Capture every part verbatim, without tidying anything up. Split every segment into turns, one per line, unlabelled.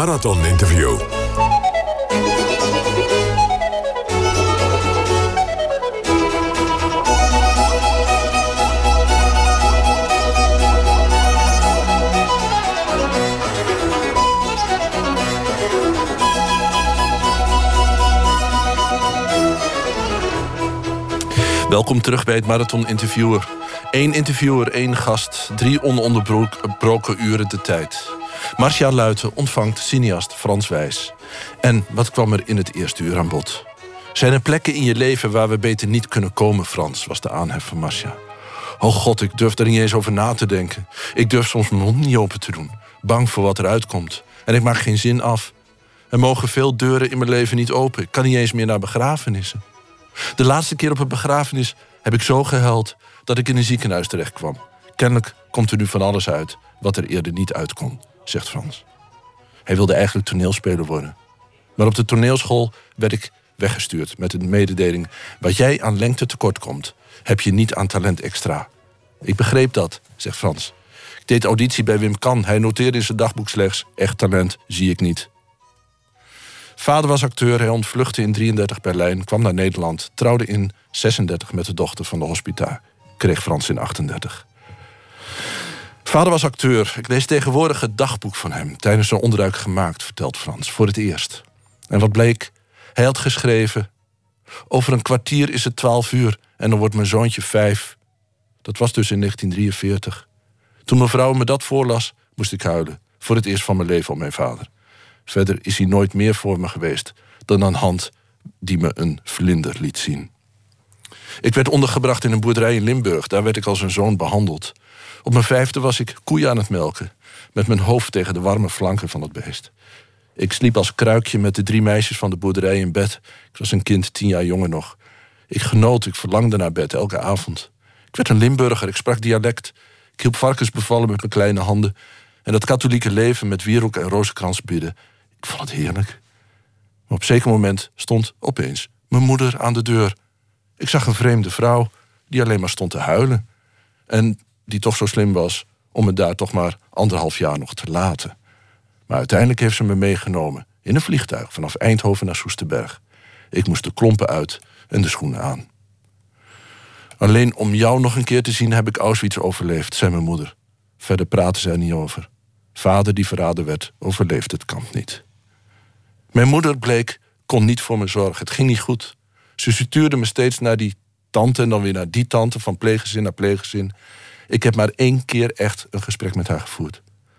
Marathon Interview.
Welkom terug bij het Marathon Interviewer. Eén interviewer, één gast, drie ononderbroken uren de tijd. Marcia Luiten ontvangt cineast Frans Wijs. En wat kwam er in het eerste uur aan bod? Zijn er plekken in je leven waar we beter niet kunnen komen, Frans, was de aanhef van Marcia. Oh god, ik durf er niet eens over na te denken. Ik durf soms mijn mond niet open te doen. Bang voor wat eruit komt. En ik maak geen zin af. Er mogen veel deuren in mijn leven niet open. Ik kan niet eens meer naar begrafenissen. De laatste keer op een begrafenis heb ik zo gehuild dat ik in een ziekenhuis terecht kwam. Kennelijk komt er nu van alles uit wat er eerder niet uit kon, zegt Frans. Hij wilde eigenlijk toneelspeler worden. Maar op de toneelschool werd ik weggestuurd met een mededeling: wat jij aan lengte tekort komt, heb je niet aan talent extra. Ik begreep dat, zegt Frans. Ik deed auditie bij Wim Kan. Hij noteerde in zijn dagboek slechts: echt talent zie ik niet. Vader was acteur, hij ontvluchtte in drieëndertig Berlijn, kwam naar Nederland, trouwde in zesendertig met de dochter van de hospita, kreeg Frans in achtendertig. Vader was acteur. Ik lees tegenwoordig het dagboek van hem, tijdens een onderduik gemaakt, vertelt Frans, voor het eerst. En wat bleek? Hij had geschreven: over een kwartier is het twaalf uur en dan wordt mijn zoontje vijf. Dat was dus in negentien drieënveertig. Toen mijn vrouw me dat voorlas, moest ik huilen. Voor het eerst van mijn leven om mijn vader. Verder is hij nooit meer voor me geweest dan een hand die me een vlinder liet zien. Ik werd ondergebracht in een boerderij in Limburg. Daar werd ik als een zoon behandeld. Op mijn vijfde was ik koeien aan het melken, met mijn hoofd tegen de warme flanken van het beest. Ik sliep als kruikje met de drie meisjes van de boerderij in bed. Ik was een kind, tien jaar jonger nog. Ik genoot, ik verlangde naar bed, elke avond. Ik werd een Limburger, ik sprak dialect. Ik hielp varkens bevallen met mijn kleine handen. En dat katholieke leven met wierook en rozenkrans bidden, ik vond het heerlijk. Maar op een zeker moment stond opeens mijn moeder aan de deur. Ik zag een vreemde vrouw die alleen maar stond te huilen. En die toch zo slim was om me daar toch maar anderhalf jaar nog te laten. Maar uiteindelijk heeft ze me meegenomen in een vliegtuig vanaf Eindhoven naar Soesterberg. Ik moest de klompen uit en de schoenen aan. Alleen om jou nog een keer te zien heb ik Auschwitz overleefd, zei mijn moeder. Verder praten ze er niet over. Vader die verraden werd, overleefde het kamp niet. Mijn moeder, bleek, kon niet voor me zorgen. Het ging niet goed. Ze stuurde me steeds naar die tante en dan weer naar die tante, van pleeggezin naar pleeggezin. Ik heb maar één keer echt een gesprek met haar gevoerd.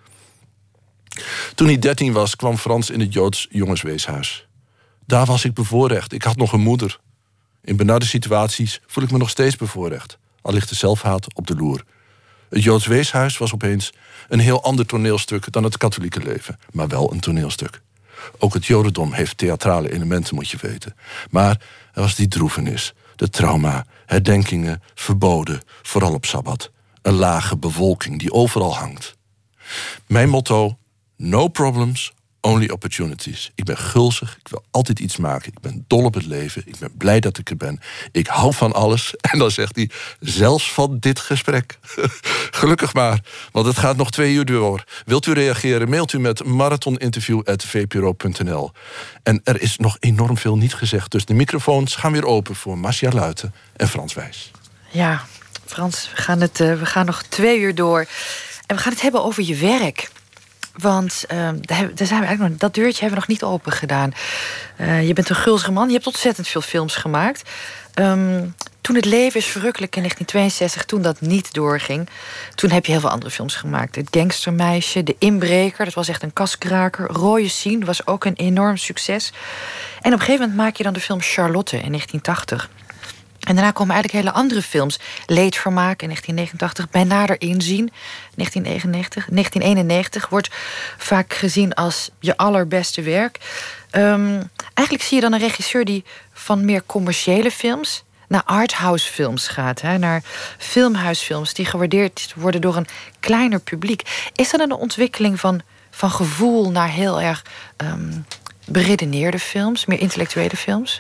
Toen hij dertien was, kwam Frans in het Joods jongensweeshuis. Daar was ik bevoorrecht. Ik had nog een moeder. In benarde situaties voel ik me nog steeds bevoorrecht. Al ligt de zelfhaat op de loer. Het Joods weeshuis was opeens een heel ander toneelstuk dan het katholieke leven. Maar wel een toneelstuk. Ook het jodendom heeft theatrale elementen, moet je weten. Maar er was die droevenis, de trauma, herdenkingen, verboden, vooral op Sabbat. Een lage bewolking die overal hangt. Mijn motto: no problems, only opportunities. Ik ben gulzig, ik wil altijd iets maken. Ik ben dol op het leven, ik ben blij dat ik er ben. Ik hou van alles. En dan zegt hij: zelfs van dit gesprek. Gelukkig maar, want het gaat nog twee uur door. Wilt u reageren, mailt u met marathoninterview apenstaartje v p r o punt n l. En er is nog enorm veel niet gezegd, dus de microfoons gaan weer open voor Marcia Luiten en Frans Wijs.
Ja, Frans, we gaan, het, uh, we gaan nog twee uur door. En we gaan het hebben over je werk. Want uh, daar zijn we eigenlijk nog, dat deurtje hebben we nog niet open gedaan. Uh, je bent een gulzige man, je hebt ontzettend veel films gemaakt. Um, toen Het leven is verrukkelijk in negentien tweeënzestig, toen dat niet doorging, toen heb je heel veel andere films gemaakt. Het Gangstermeisje, De Inbreker, dat was echt een kaskraker. Rooie Sien was ook een enorm succes. En op een gegeven moment maak je dan de film Charlotte in negentien tachtig. En daarna komen eigenlijk hele andere films. Leedvermaak in negentien negenentachtig, Bij nader inzien negentien negenennegentig. negentien eenennegentig wordt vaak gezien als je allerbeste werk. Um, eigenlijk zie je dan een regisseur die van meer commerciële films naar arthouse films gaat. Hè, naar filmhuisfilms die gewaardeerd worden door een kleiner publiek. Is dat een ontwikkeling van, van gevoel naar heel erg um, beredeneerde films, meer intellectuele films?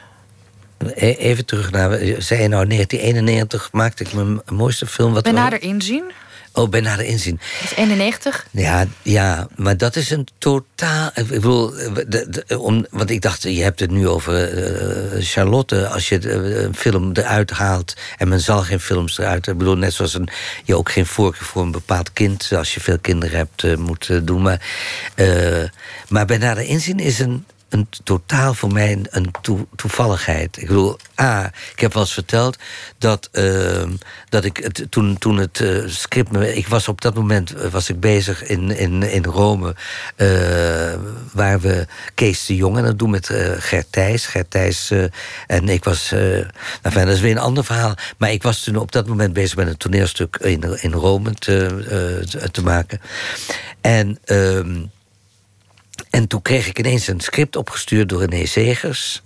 Even terug naar, zei je nou, negentien eenennegentig maakte ik mijn mooiste film. Wat
Bij nader inzien?
Oh, bij nader inzien.
Dat is eenennegentig?
Ja, ja, maar dat is een totaal... Ik bedoel, de, de, om, want ik dacht, je hebt het nu over uh, Charlotte. Als je een film eruit haalt... en men zal geen films eruit... Ik bedoel, net zoals een, je ook geen voorkeur voor een bepaald kind... als je veel kinderen hebt, uh, moet uh, doen. Maar, uh, maar bij nader inzien is een... een totaal voor mij een, een toe, toevalligheid. Ik bedoel, A, ik heb wel eens verteld dat, uh, dat ik het, toen, toen het uh, script... Ik was op dat moment was ik bezig in, in, in Rome... Uh, waar we Kees de Jong en dat doen met uh, Gert Thijs. Gert Thijs uh, en ik was... Uh, enfin, dat is weer een ander verhaal. Maar ik was toen op dat moment bezig met een toneelstuk in, in Rome te, uh, te maken. En... Uh, En toen kreeg ik ineens een script opgestuurd door René Zegers.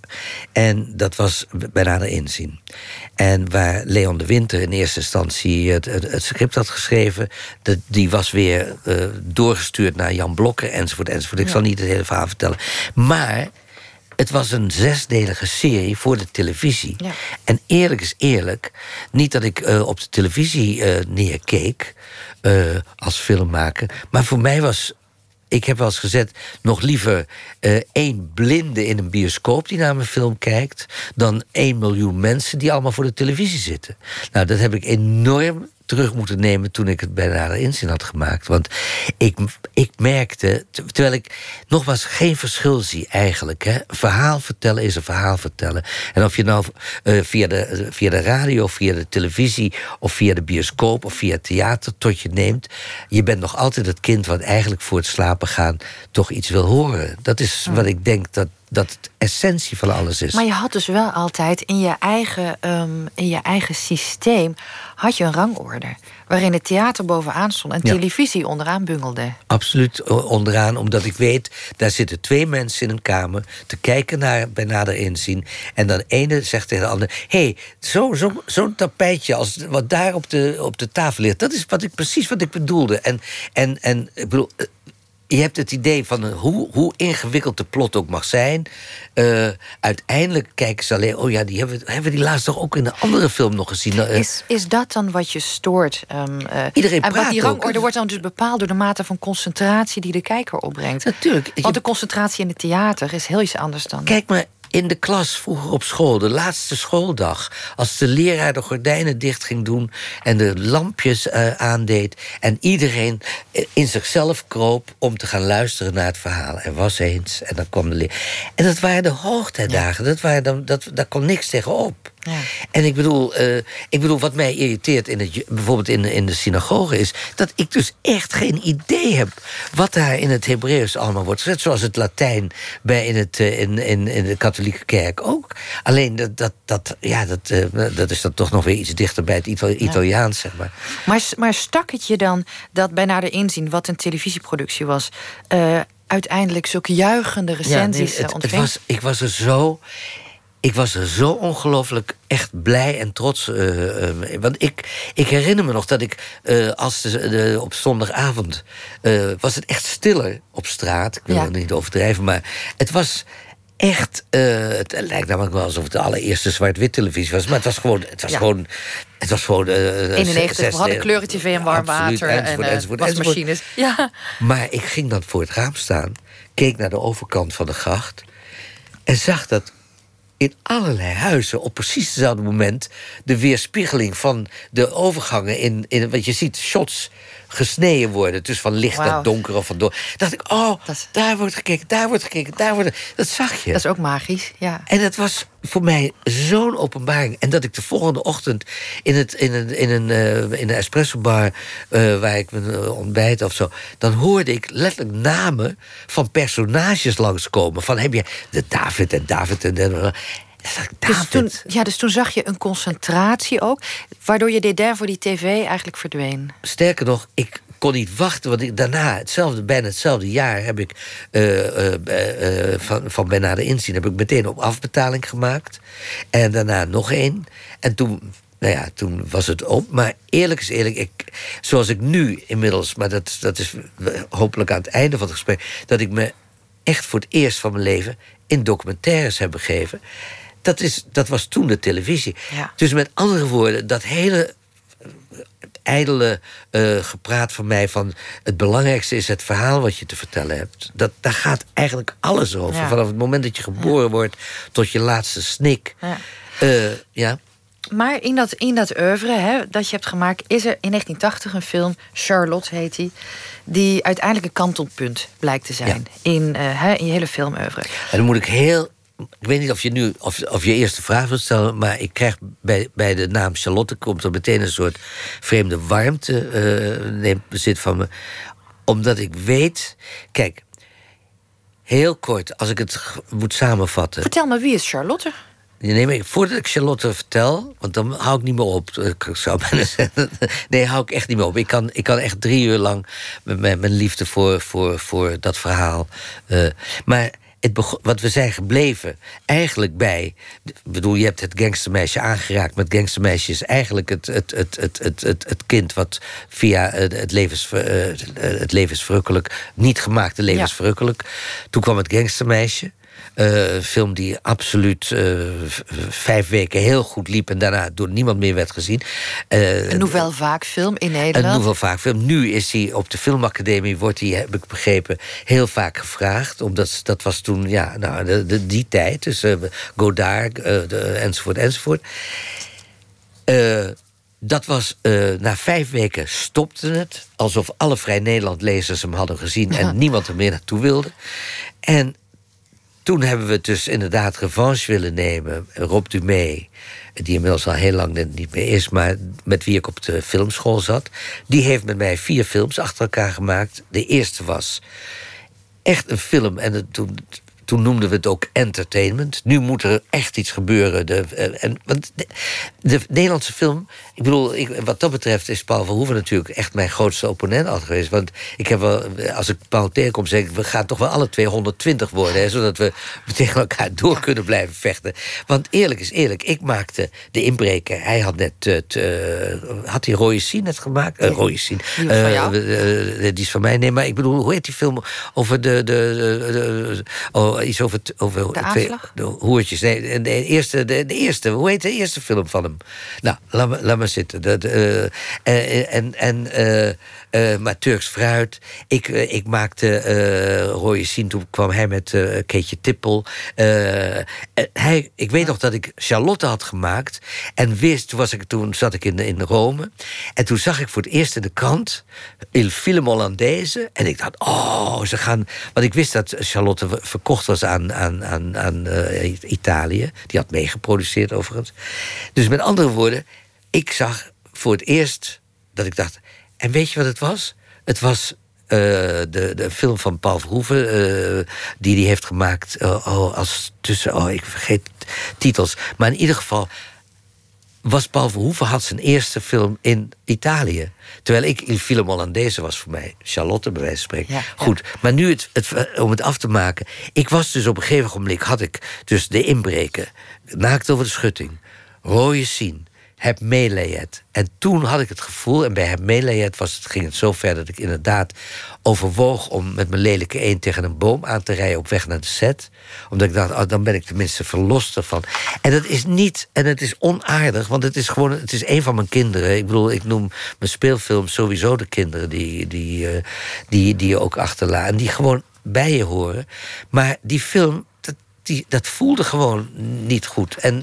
En dat was bij nader inzien. En waar Leon de Winter in eerste instantie het, het, het script had geschreven... Dat, die was weer uh, doorgestuurd naar Jan Blokker, enzovoort, enzovoort. Ik ja. zal niet het hele verhaal vertellen. Maar het was een zesdelige serie voor de televisie. Ja. En eerlijk is eerlijk, niet dat ik uh, op de televisie uh, neerkeek... Uh, als filmmaker, maar voor mij was... Ik heb wel eens gezet, nog liever uh, één blinde in een bioscoop... die naar mijn film kijkt, dan één miljoen mensen... die allemaal voor de televisie zitten. Nou, dat heb ik enorm terug moeten nemen toen ik het bij nader inzien had gemaakt. Want ik, ik merkte, terwijl ik nogmaals geen verschil zie eigenlijk. Hè. Verhaal vertellen is een verhaal vertellen. En of je nou uh, via, de, via de radio, via de televisie... of via de bioscoop of via het theater tot je neemt... je bent nog altijd het kind wat eigenlijk voor het slapen gaan... toch iets wil horen. Dat is wat ik denk dat... dat het essentie van alles is.
Maar je had dus wel altijd in je eigen, um, in je eigen systeem... had je een rangorde, waarin het theater bovenaan stond... en
ja.
televisie onderaan bungelde.
Absoluut onderaan, omdat ik weet... daar zitten twee mensen in een kamer te kijken naar bij nader inzien... en dan de ene zegt tegen de ander... hé, hey, zo'n zo, zo'n tapijtje als wat daar op de, op de tafel ligt... dat is wat ik, precies wat ik bedoelde. En, en, en ik bedoel... Je hebt het idee van hoe, hoe ingewikkeld de plot ook mag zijn. Uh, uiteindelijk kijken ze alleen... oh ja, die hebben, hebben we die laatst toch ook in een andere film nog gezien. Uh,
is, is dat dan wat je stoort? Um, uh,
Iedereen
en
praat
wat die rangorde
ook.
wordt dan dus bepaald door de mate van concentratie... die de kijker opbrengt.
Natuurlijk.
Want de concentratie in het theater is heel iets anders dan...
Kijk maar... In de klas, vroeger op school, de laatste schooldag... als de leraar de gordijnen dicht ging doen... en de lampjes uh, aandeed... en iedereen in zichzelf kroop om te gaan luisteren naar het verhaal. Er was eens, en dan kwam de leraar. En dat waren de hoogtijdagen, ja. dat waren dan, dat, daar kon niks tegenop. Ja. En ik bedoel, uh, ik bedoel, wat mij irriteert... In het, bijvoorbeeld in de, in de synagoge is... dat ik dus echt geen idee heb... wat daar in het Hebreeuws allemaal wordt gezet. Zoals het Latijn bij in, het, uh, in, in, in de katholieke kerk ook. Alleen, dat, dat, dat, ja, dat, uh, dat is dan toch nog weer iets dichter bij het Itali- Italiaans, ja. zeg maar.
maar. Maar stak het je dan dat bij nader inzien... wat een televisieproductie was... Uh, uiteindelijk zulke juichende recensies
ja, nee, het,
ontving?
Het was, ik was er zo... Ik was er zo ongelooflijk echt blij en trots. Uh, uh, want ik, ik herinner me nog dat ik uh, als de, de, op zondagavond... Uh, was het echt stiller op straat. Ik wil ja. het niet overdrijven, maar het was echt... Uh, het lijkt namelijk wel alsof het de allereerste zwart-wit televisie was. Maar het was gewoon... Het was ja. gewoon het was gewoon... Uh,
eenennegentig, we hadden kleuren-tv en warm water en uh, wasmachines. Ja.
Maar ik ging dan voor het raam staan... keek naar de overkant van de gracht... en zag dat... in allerlei huizen op precies hetzelfde moment... de weerspiegeling van de overgangen in... in wat je ziet, shots gesneden worden. Dus van licht wow. naar donker of van donker. Dacht ik, oh, is... daar wordt gekeken, daar wordt gekeken, daar wordt... Dat zag je.
Dat is ook magisch, ja.
En het was voor mij zo'n openbaring. En dat ik de volgende ochtend in, het, in een, in een, uh, in een espressobar... Uh, waar ik mijn uh, ontbijt of zo... dan hoorde ik letterlijk namen van personages langskomen. Van, heb je de David en David en... en
Dus toen, ja, dus toen zag je een concentratie ook... waardoor je dédain voor die tv eigenlijk verdween.
Sterker nog, ik kon niet wachten... want ik, daarna, hetzelfde, bijna hetzelfde jaar... heb ik uh, uh, uh, van, van bij nader inzien... heb ik meteen op afbetaling gemaakt. En daarna nog één. En toen... Nou ja, toen was het op. Maar eerlijk is eerlijk, ik, zoals ik nu inmiddels... maar dat, dat is hopelijk aan het einde van het gesprek... dat ik me echt voor het eerst van mijn leven... in documentaires heb begeven... Dat, is, dat was toen de televisie. Ja. Dus met andere woorden, dat hele ijdele uh, gepraat van mij van het belangrijkste is het verhaal wat je te vertellen hebt. Dat, daar gaat eigenlijk alles over. Ja. Vanaf het moment dat je geboren ja. wordt tot je laatste snik. Ja. Uh, ja.
Maar in dat, in dat oeuvre hè, dat je hebt gemaakt, is er in negentien tachtig een film, Charlotte heet die, die uiteindelijk een kantelpunt blijkt te zijn ja. in, uh, hè, in je hele filmoeuvre.
En dan moet ik heel... Ik weet niet of je nu of, of je eerste vraag wilt stellen, maar ik krijg bij, bij de naam Charlotte komt er meteen een soort vreemde warmte uh, neemt bezit van me. Omdat ik weet... Kijk, heel kort, als ik het moet samenvatten...
Vertel me, wie is Charlotte?
Nee, maar voordat ik Charlotte vertel, want dan hou ik niet meer op. Ik zou bijna zeggen, nee, hou ik echt niet meer op. Ik kan, ik kan echt drie uur lang met mijn, mijn liefde voor, voor, voor dat verhaal. Uh, maar het begon, wat we zijn gebleven, eigenlijk bij... Ik bedoel, je hebt het gangstermeisje aangeraakt. Maar het gangstermeisje is eigenlijk het, het, het, het, het, het, het kind... wat via het, levens, uh, het levensverrukkelijk, niet gemaakte levensverrukkelijk... Ja. Toen kwam het gangstermeisje. Uh, een film die absoluut uh, vijf weken heel goed liep... en daarna door niemand meer werd gezien. Uh,
een Nouvelle Vague film in Nederland.
Een Nouvelle Vague film. Nu is hij op de filmacademie, wordt hij, heb ik begrepen... heel vaak gevraagd. Omdat dat was toen, ja, nou, de, de, die tijd. Dus uh, Godard, uh, de, enzovoort, enzovoort. Uh, dat was, uh, na vijf weken stopte het... alsof alle Vrij Nederland-lezers hem hadden gezien... en niemand er meer naartoe wilde. En... Toen hebben we dus inderdaad revanche willen nemen. Rob Dumée, die inmiddels al heel lang niet meer is... maar met wie ik op de filmschool zat... die heeft met mij vier films achter elkaar gemaakt. De eerste was echt een film. En het, toen, toen noemden we het ook entertainment. Nu moet er echt iets gebeuren. De, en, want de, de Nederlandse film... Ik bedoel, ik, wat dat betreft is Paul Verhoeven natuurlijk... echt mijn grootste opponent altijd geweest. Want ik heb wel, als ik Paul tegenkom, zeg ik... we gaan toch wel alle twee honderdtwintig worden... Hè, zodat we tegen elkaar door kunnen blijven vechten. Want eerlijk is eerlijk, ik maakte De Inbreker. Hij had net... Het, uh, had hij Rooie Sien net gemaakt? Uh, Rooie Sien.
Die is van jou?
Uh, uh, die is van mij. Nee, maar ik bedoel, hoe heet die film over de... de, de, de oh, iets over... over
de
twee,
aanslag?
De hoertjes. Nee, de eerste, de, de eerste. Hoe heet de eerste film van hem? Nou, laat me, laat me zitten. Dat, uh, en, en, uh, uh, maar Turks fruit. Ik, uh, ik maakte uh, Rooie Sien. Toen kwam hij met uh, Keetje Tippel. Uh, hij, ik weet nog dat ik Charlotte had gemaakt. En wist, toen, was ik, toen zat ik in, in Rome. En toen zag ik voor het eerst in de krant Il Film Hollandaise. En ik dacht, oh, ze gaan... Want ik wist dat Charlotte verkocht was aan, aan, aan, aan uh, Italië. Die had meegeproduceerd overigens. Dus met andere woorden... Ik zag voor het eerst dat ik dacht... En weet je wat het was? Het was uh, de, de film van Paul Verhoeven... Uh, die hij heeft gemaakt uh, oh, als tussen... Oh, ik vergeet titels. Maar in ieder geval... was Paul Verhoeven had zijn eerste film in Italië. Terwijl ik Il Film Hollandaise was voor mij. Charlotte, bij wijze van spreken. Ja, ja. Goed, maar nu het, het, om het af te maken... Ik was dus op een gegeven moment... had ik dus De Inbreker... Naakt over de schutting... Rooie Sien... Heb Meelayet. En toen had ik het gevoel, en bij Heb Meelayet was het, ging het zo ver dat ik inderdaad overwoog om met mijn lelijke eend tegen een boom aan te rijden op weg naar de set. Omdat ik dacht, oh, dan ben ik tenminste verlost ervan. En dat is niet, en het is onaardig, want het is gewoon, het is een van mijn kinderen. Ik bedoel, ik noem mijn speelfilms sowieso de kinderen die, die, uh, die, die je ook achterlaat. En die gewoon bij je horen. Maar die film, dat, die, dat voelde gewoon niet goed. En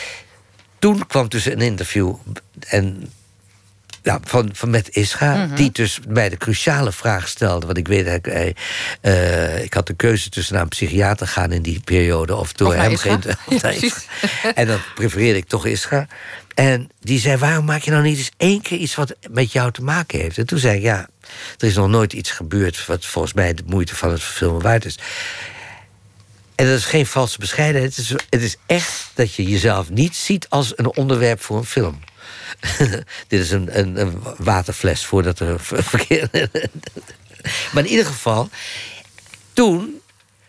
toen kwam dus een interview en, ja, van, van met Ischa, mm-hmm. die dus mij de cruciale vraag stelde. Want ik weet dat ik, uh, ik had de keuze tussen naar een psychiater gaan in die periode of door hem geen. Ja, en dan prefereerde ik toch Ischa. En die zei: waarom maak je nou niet eens één keer iets wat met jou te maken heeft? En toen zei ik: ja, er is nog nooit iets gebeurd wat volgens mij de moeite van het filmen waard is. En dat is geen valse bescheidenheid. Het is, het is echt dat je jezelf niet ziet als een onderwerp voor een film. Dit is een, een, een waterfles voordat er verkeer. Maar in ieder geval, toen,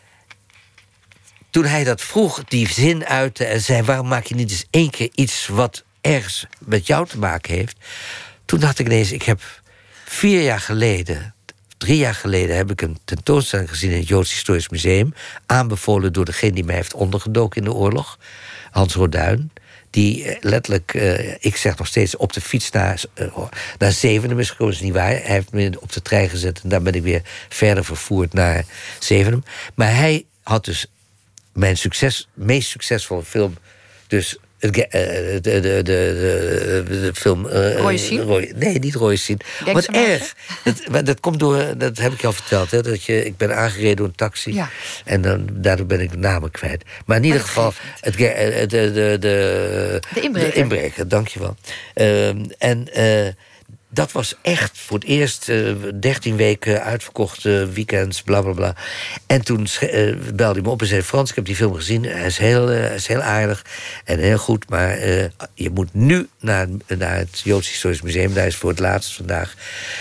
toen hij dat vroeg, die zin uitte en zei: waarom maak je niet eens één keer iets wat ergens met jou te maken heeft? Toen dacht ik ineens, ik heb vier jaar geleden... Drie jaar geleden heb ik een tentoonstelling gezien in het Joods Historisch Museum, aanbevolen door degene die mij heeft ondergedoken in de oorlog, Hans Roduin, die uh, letterlijk, uh, ik zeg nog steeds, op de fiets naar, uh, naar Zevenum is gekomen. Dat is niet waar. Hij heeft me op de trein gezet en daar ben ik weer verder vervoerd naar Zevenum. Maar hij had dus mijn succes, meest succesvolle film, dus de, de, de, de, de, de film... Uh,
Roy Sien?
Roy, nee, niet Roy Sien. Wat erg. Dat, dat komt door, dat heb ik je al verteld, hè, dat je, ik ben aangereden door een taxi. Ja. En dan, daardoor ben ik de namen kwijt. Maar in ieder geval, het, de, de, de, de,
de inbreker.
De inbreker, dankjewel. Uh, en... Uh, dat was echt voor het eerst uh, dertien weken uitverkochte weekends, bla bla bla. En toen uh, belde hij me op en zei: Frans, ik heb die film gezien. Hij is heel, uh, hij is heel aardig en heel goed, maar uh, je moet nu naar, naar het Joods Historisch Museum. Daar is voor het laatst vandaag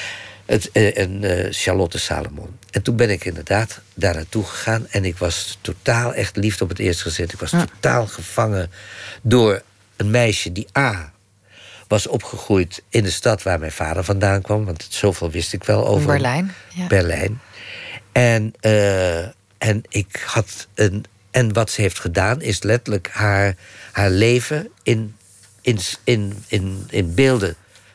het, uh, een uh, Charlotte Salomon. En toen ben ik inderdaad daar naartoe gegaan. En ik was totaal echt liefde op het eerste gezicht. Ik was ja. totaal gevangen door een meisje die A... was opgegroeid in de stad waar mijn vader vandaan kwam. Want zoveel wist ik wel over
Berlijn. Ja.
Berlijn. En, uh, en ik had een. En wat ze heeft gedaan is letterlijk haar, haar leven in, in, in, in, in beelden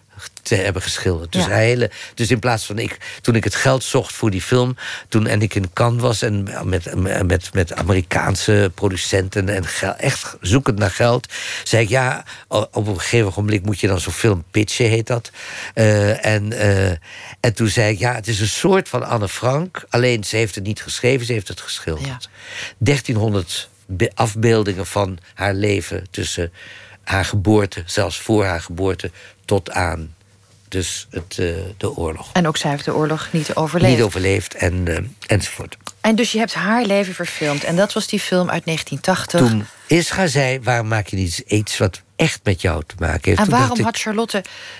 te hebben geschilderd. Dus, ja. hele, dus in plaats van ik, toen ik het geld zocht voor die film, toen en ik in Cannes was en met, met, met Amerikaanse producenten en gel, echt zoekend naar geld, zei ik ja, op een gegeven moment moet je dan zo'n film pitchen, heet dat. Uh, en, uh, en toen zei ik ja, het is een soort van Anne Frank, alleen ze heeft het niet geschreven, ze heeft het geschilderd. Ja. dertienhonderd afbeeldingen van haar leven tussen haar geboorte, zelfs voor haar geboorte, tot aan dus het, uh, de oorlog.
En ook zij heeft de oorlog niet overleefd.
Niet overleefd en, uh, enzovoort.
En dus je hebt haar leven verfilmd. En dat was die film uit negentien tachtig.
Toen Ischa zei, waarom maak je niet iets wat echt met jou te maken heeft?
En
Toen
waarom
ik,
had Charlotte...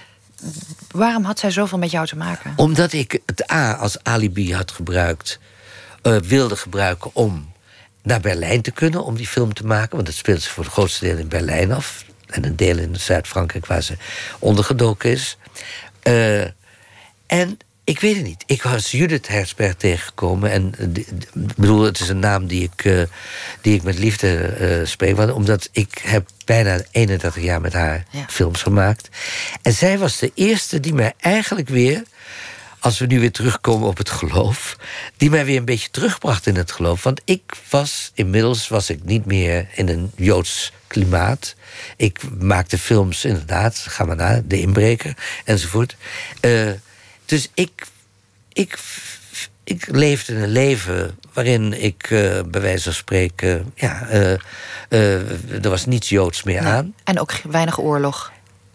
Waarom had zij zoveel met jou te maken?
Omdat ik het A als alibi had gebruikt, uh, wilde gebruiken om naar Berlijn te kunnen, om die film te maken. Want het speelt zich voor het grootste deel in Berlijn af. En een deel in Zuid-Frankrijk waar ze ondergedoken is. Uh, en ik weet het niet. Ik was Judith Herzberg tegengekomen. En ik bedoel, het is een naam die ik, uh, die ik met liefde uh, spreek. Want, omdat ik heb bijna eenendertig jaar met haar ja. films gemaakt. En zij was de eerste die mij eigenlijk weer, als we nu weer terugkomen op het geloof, die mij weer een beetje terugbracht in het geloof. Want ik was, inmiddels was ik niet meer in een Joods klimaat. Ik maakte films, inderdaad, ga maar naar, De Inbreker, enzovoort. Uh, dus ik, ik, ik leefde een leven waarin ik, uh, bij wijze van spreken, ja, uh, uh, er was niets Joods meer nee. aan.
En ook weinig oorlog.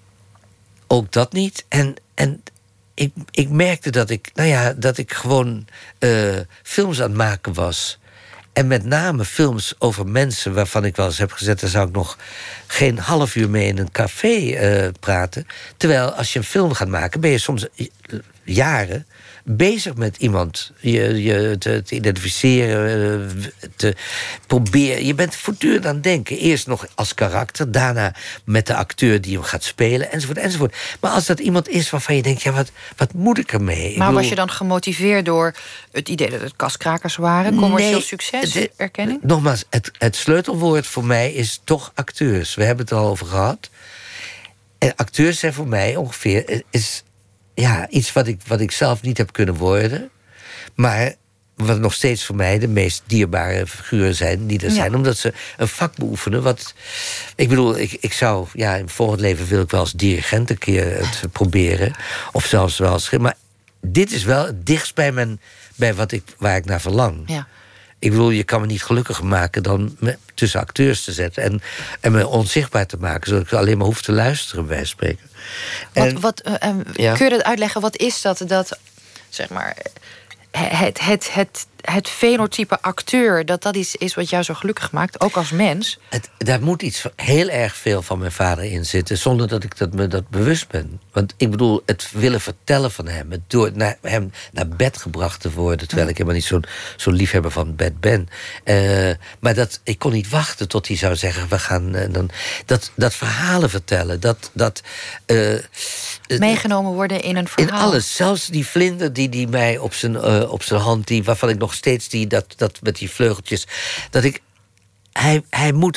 Ook dat niet. En, en ik, ik merkte dat ik, nou ja, dat ik gewoon uh, films aan het maken was. En met name films over mensen waarvan ik wel eens heb gezet, daar zou ik nog geen half uur mee in een café uh, praten. Terwijl als je een film gaat maken, ben je soms jaren bezig met iemand. Je, je te, te identificeren, te proberen. Je bent voortdurend aan het denken. Eerst nog als karakter, daarna met de acteur die hem gaat spelen, enzovoort, enzovoort. Maar als dat iemand is waarvan je denkt, ja, wat, wat moet ik ermee?
Maar
ik bedoel,
was je dan gemotiveerd door het idee dat het kaskrakers waren? Commercieel nee, succes, de, erkenning?
Nogmaals, het, het sleutelwoord voor mij is toch acteurs. We hebben het er al over gehad. En acteurs zijn voor mij ongeveer is, ja, iets wat ik, wat ik zelf niet heb kunnen worden. Maar wat nog steeds voor mij de meest dierbare figuren zijn die er ja. zijn. Omdat ze een vak beoefenen. Wat, ik bedoel, ik, ik zou, ja, in het volgend leven wil ik wel als dirigent een keer het proberen. Of zelfs wel als. Maar dit is wel het dichtst bij, mijn, bij wat ik, waar ik naar verlang.
Ja.
Ik bedoel, je kan me niet gelukkiger maken dan me tussen acteurs te zetten en, en me onzichtbaar te maken, zodat ik alleen maar hoef te luisteren, bij spreken. En,
wat, wat, uh, um, ja? Kun je dat uitleggen? Wat is dat? Dat zeg maar het, het, het, het fenotype acteur, dat dat iets is wat jou zo gelukkig maakt, ook als mens?
Het, daar moet iets heel erg veel van mijn vader in zitten, zonder dat ik dat me dat bewust ben. Want ik bedoel, het willen vertellen van hem, het door naar hem naar bed gebracht te worden, terwijl ik helemaal niet zo'n zo'n liefhebber van bed ben. Uh, maar dat, ik kon niet wachten tot hij zou zeggen, we gaan uh, dan dat, dat verhalen vertellen, dat dat uh,
meegenomen worden in een verhaal.
In alles, zelfs die vlinder die, die mij op zijn, uh, op zijn hand, die, waarvan ik nog steeds die, dat, dat met die vleugeltjes, dat ik, hij, hij moet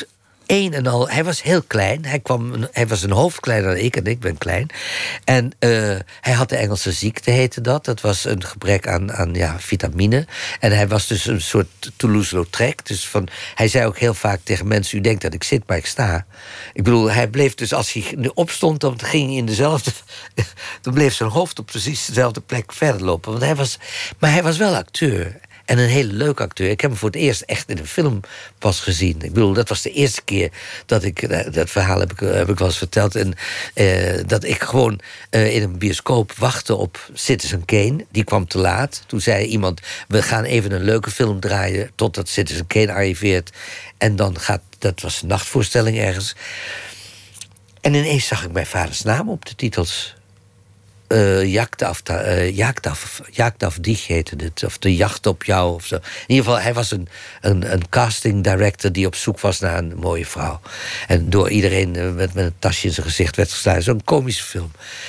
een en al... Hij was heel klein. Hij, kwam, hij was een hoofd kleiner dan ik en ik ben klein. En uh, hij had de Engelse ziekte, heette dat. Dat was een gebrek aan, aan ja, vitamine. En hij was dus een soort Toulouse-Lautrec. Dus van, hij zei ook heel vaak tegen mensen... u denkt dat ik zit, maar ik sta. Ik bedoel, hij bleef dus als hij opstond... dan ging hij in dezelfde... dan bleef zijn hoofd op precies dezelfde plek verder lopen. Want hij was, maar hij was wel acteur. En een hele leuke acteur. Ik heb hem voor het eerst echt in een film pas gezien. Ik bedoel, dat was de eerste keer dat ik... dat verhaal heb ik, heb ik wel eens verteld. En uh, dat ik gewoon uh, in een bioscoop wachtte op Citizen Kane. Die kwam te laat. Toen zei iemand, we gaan even een leuke film draaien... totdat Citizen Kane arriveert. En dan gaat... dat was een nachtvoorstelling ergens. En ineens zag ik mijn vaders naam op de titels... Uh, jacht af, uh, jacht af, jacht af dich heette het. Of de jacht op jou. Of zo. In ieder geval, hij was een, een, een casting director... die op zoek was naar een mooie vrouw. En door iedereen uh, met, met een tasje in zijn gezicht werd geslagen. Zo'n komische film.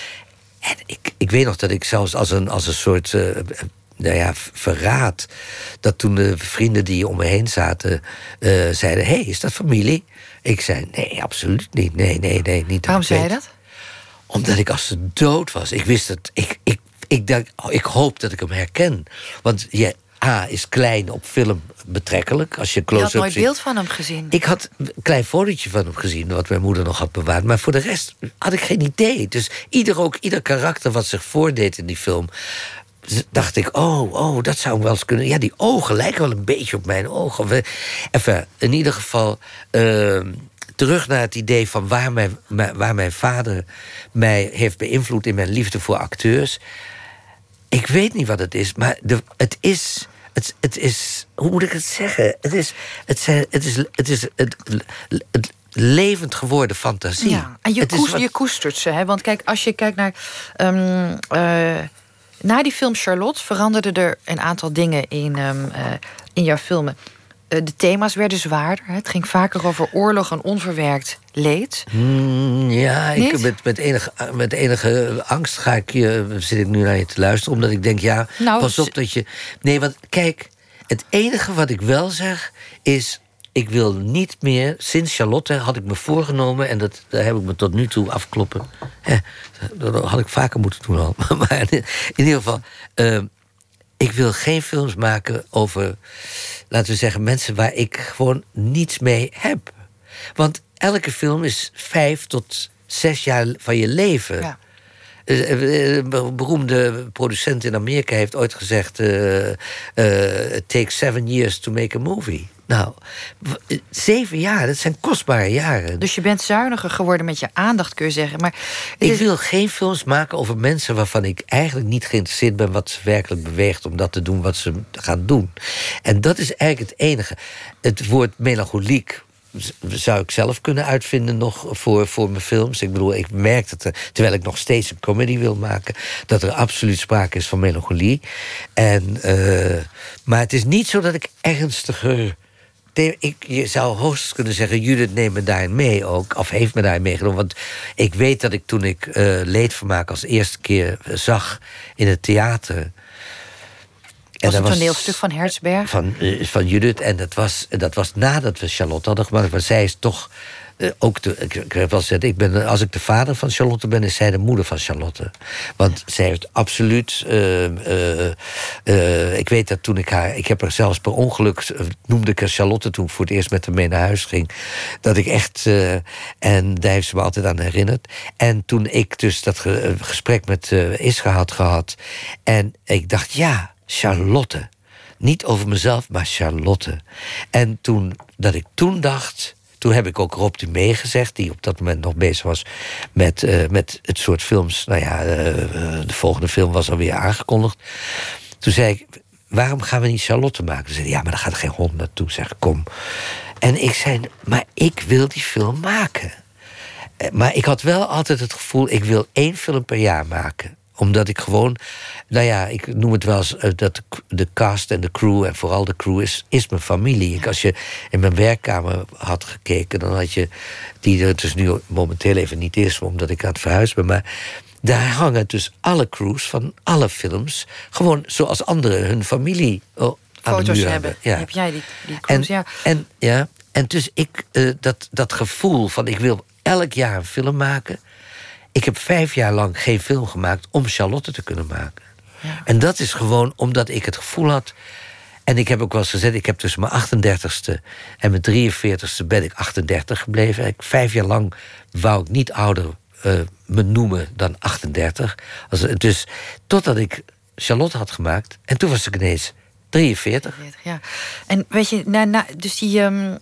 En ik, ik weet nog dat ik zelfs als een, als een soort... Uh, nou ja, verraad... dat toen de vrienden die om me heen zaten... Uh, zeiden, hé, hey, is dat familie? Ik zei, nee, absoluut niet. Nee, nee, nee, niet.
Waarom zei je dat?
Omdat ik als ze dood was. Ik wist het. Ik, ik, ik, dacht, oh, ik hoop dat ik hem herken. Want je, A, is klein op film betrekkelijk. Als je,
je had nooit
ziet.
beeld van hem gezien.
Ik had een klein fotootje van hem gezien... wat mijn moeder nog had bewaard. Maar voor de rest had ik geen idee. Dus ieder, ook, ieder karakter wat zich voordeed in die film... dacht ik, oh, oh, dat zou wel eens kunnen. Ja, die ogen lijken wel een beetje op mijn ogen. Enfin, in ieder geval... Uh, terug naar het idee van waar mijn, waar mijn vader mij heeft beïnvloed... in mijn liefde voor acteurs. Ik weet niet wat het is, maar de, het is... Het, het is, hoe moet ik het zeggen? Het is, het zijn, het is, het is het, het levend geworden fantasie.
Ja, en je,
het
koest,
wat...
je koestert ze, hè? Want kijk, als je kijkt naar... Um, uh, na die film Charlotte veranderden er een aantal dingen in, um, uh, in jouw filmen. De thema's werden zwaarder. Het ging vaker over oorlog en onverwerkt leed.
Mm, ja, ik, met, met, enige, met enige angst ga ik je, zit ik nu naar je te luisteren. Omdat ik denk, ja, nou, pas op dat je... Nee, want kijk, het enige wat ik wel zeg is... ik wil niet meer... Sinds Charlotte had ik me voorgenomen... en dat daar heb ik me tot nu toe afkloppen. Hè, dat had ik vaker moeten doen al. Maar in ieder geval... Uh, ik wil geen films maken over... laten we zeggen, mensen waar ik gewoon niets mee heb. Want elke film is vijf tot zes jaar van je leven. Ja. Een beroemde producent in Amerika heeft ooit gezegd... Uh, uh, it takes seven years to make a movie. Nou, zeven jaar, dat zijn kostbare jaren.
Dus je bent zuiniger geworden met je aandacht, kun je zeggen. Maar
ik
is...
wil geen films maken over mensen waarvan ik eigenlijk niet geïnteresseerd ben... wat ze werkelijk beweegt om dat te doen wat ze gaan doen. En dat is eigenlijk het enige. Het woord melancholiek zou ik zelf kunnen uitvinden nog voor, voor mijn films. Ik bedoel, ik merk dat er, terwijl ik nog steeds een comedy wil maken... dat er absoluut sprake is van melancholie. En, uh, maar het is niet zo dat ik ernstiger... Ik, je zou hoogstens kunnen zeggen, Judith neemt me daarin mee ook. Of heeft me daarin meegenomen. Want ik weet dat ik toen ik uh, Leedvermaak als eerste keer zag in het theater...
Was een toneelstuk was, van Hertzberg?
Van, uh, van Judith. En dat was, dat was nadat we Charlotte hadden gemaakt. Maar zij is toch uh, ook... De, ik, ik heb wel gezegd, ik ben, als ik de vader van Charlotte ben... is zij de moeder van Charlotte. Want zij heeft absoluut... Uh, uh, uh, ik weet dat toen ik haar... Ik heb haar zelfs per ongeluk... noemde ik haar Charlotte toen ik voor het eerst met haar mee naar huis ging. Dat ik echt... Uh, en daar heeft ze me altijd aan herinnerd. En toen ik dus dat ge, gesprek met uh, Isra had gehad... en ik dacht, ja... Charlotte. Niet over mezelf, maar Charlotte. En toen, dat ik toen dacht... Toen heb ik ook Rob Dumé gezegd... die op dat moment nog bezig was met, uh, met het soort films. Nou ja, uh, de volgende film was alweer aangekondigd. Toen zei ik, waarom gaan we niet Charlotte maken? Ze zei, ja, maar daar gaat geen hond naartoe. Zeg, kom. En ik zei, maar ik wil die film maken. Maar ik had wel altijd het gevoel... ik wil één film per jaar maken... Omdat ik gewoon, nou ja, ik noem het wel eens... Uh, dat de cast en de crew, en vooral de crew, is, is mijn familie. Ik, als je in mijn werkkamer had gekeken... dan had je, die er dus nu momenteel even niet is... omdat ik aan het verhuizen ben, maar... daar hangen dus alle crews van alle films... gewoon zoals anderen hun familie oh, aan
foto's
de muur
hebben.
hebben. Ja.
Heb jij die, die crews,
en,
ja.
En, ja. en dus ik, uh, dat, dat gevoel van ik wil elk jaar een film maken. Ik heb vijf jaar lang geen film gemaakt om Charlotte te kunnen maken. Ja. En dat is gewoon omdat ik het gevoel had. En ik heb ook wel eens gezegd, ik heb tussen mijn achtendertigste en mijn drieënveertigste ben ik achtendertig gebleven. Ik, vijf jaar lang wou ik niet ouder uh, me noemen dan achtendertig. Als, dus totdat ik Charlotte had gemaakt. En toen was ik ineens drieënveertig.
Ja. En weet je, na, na, dus die... Um,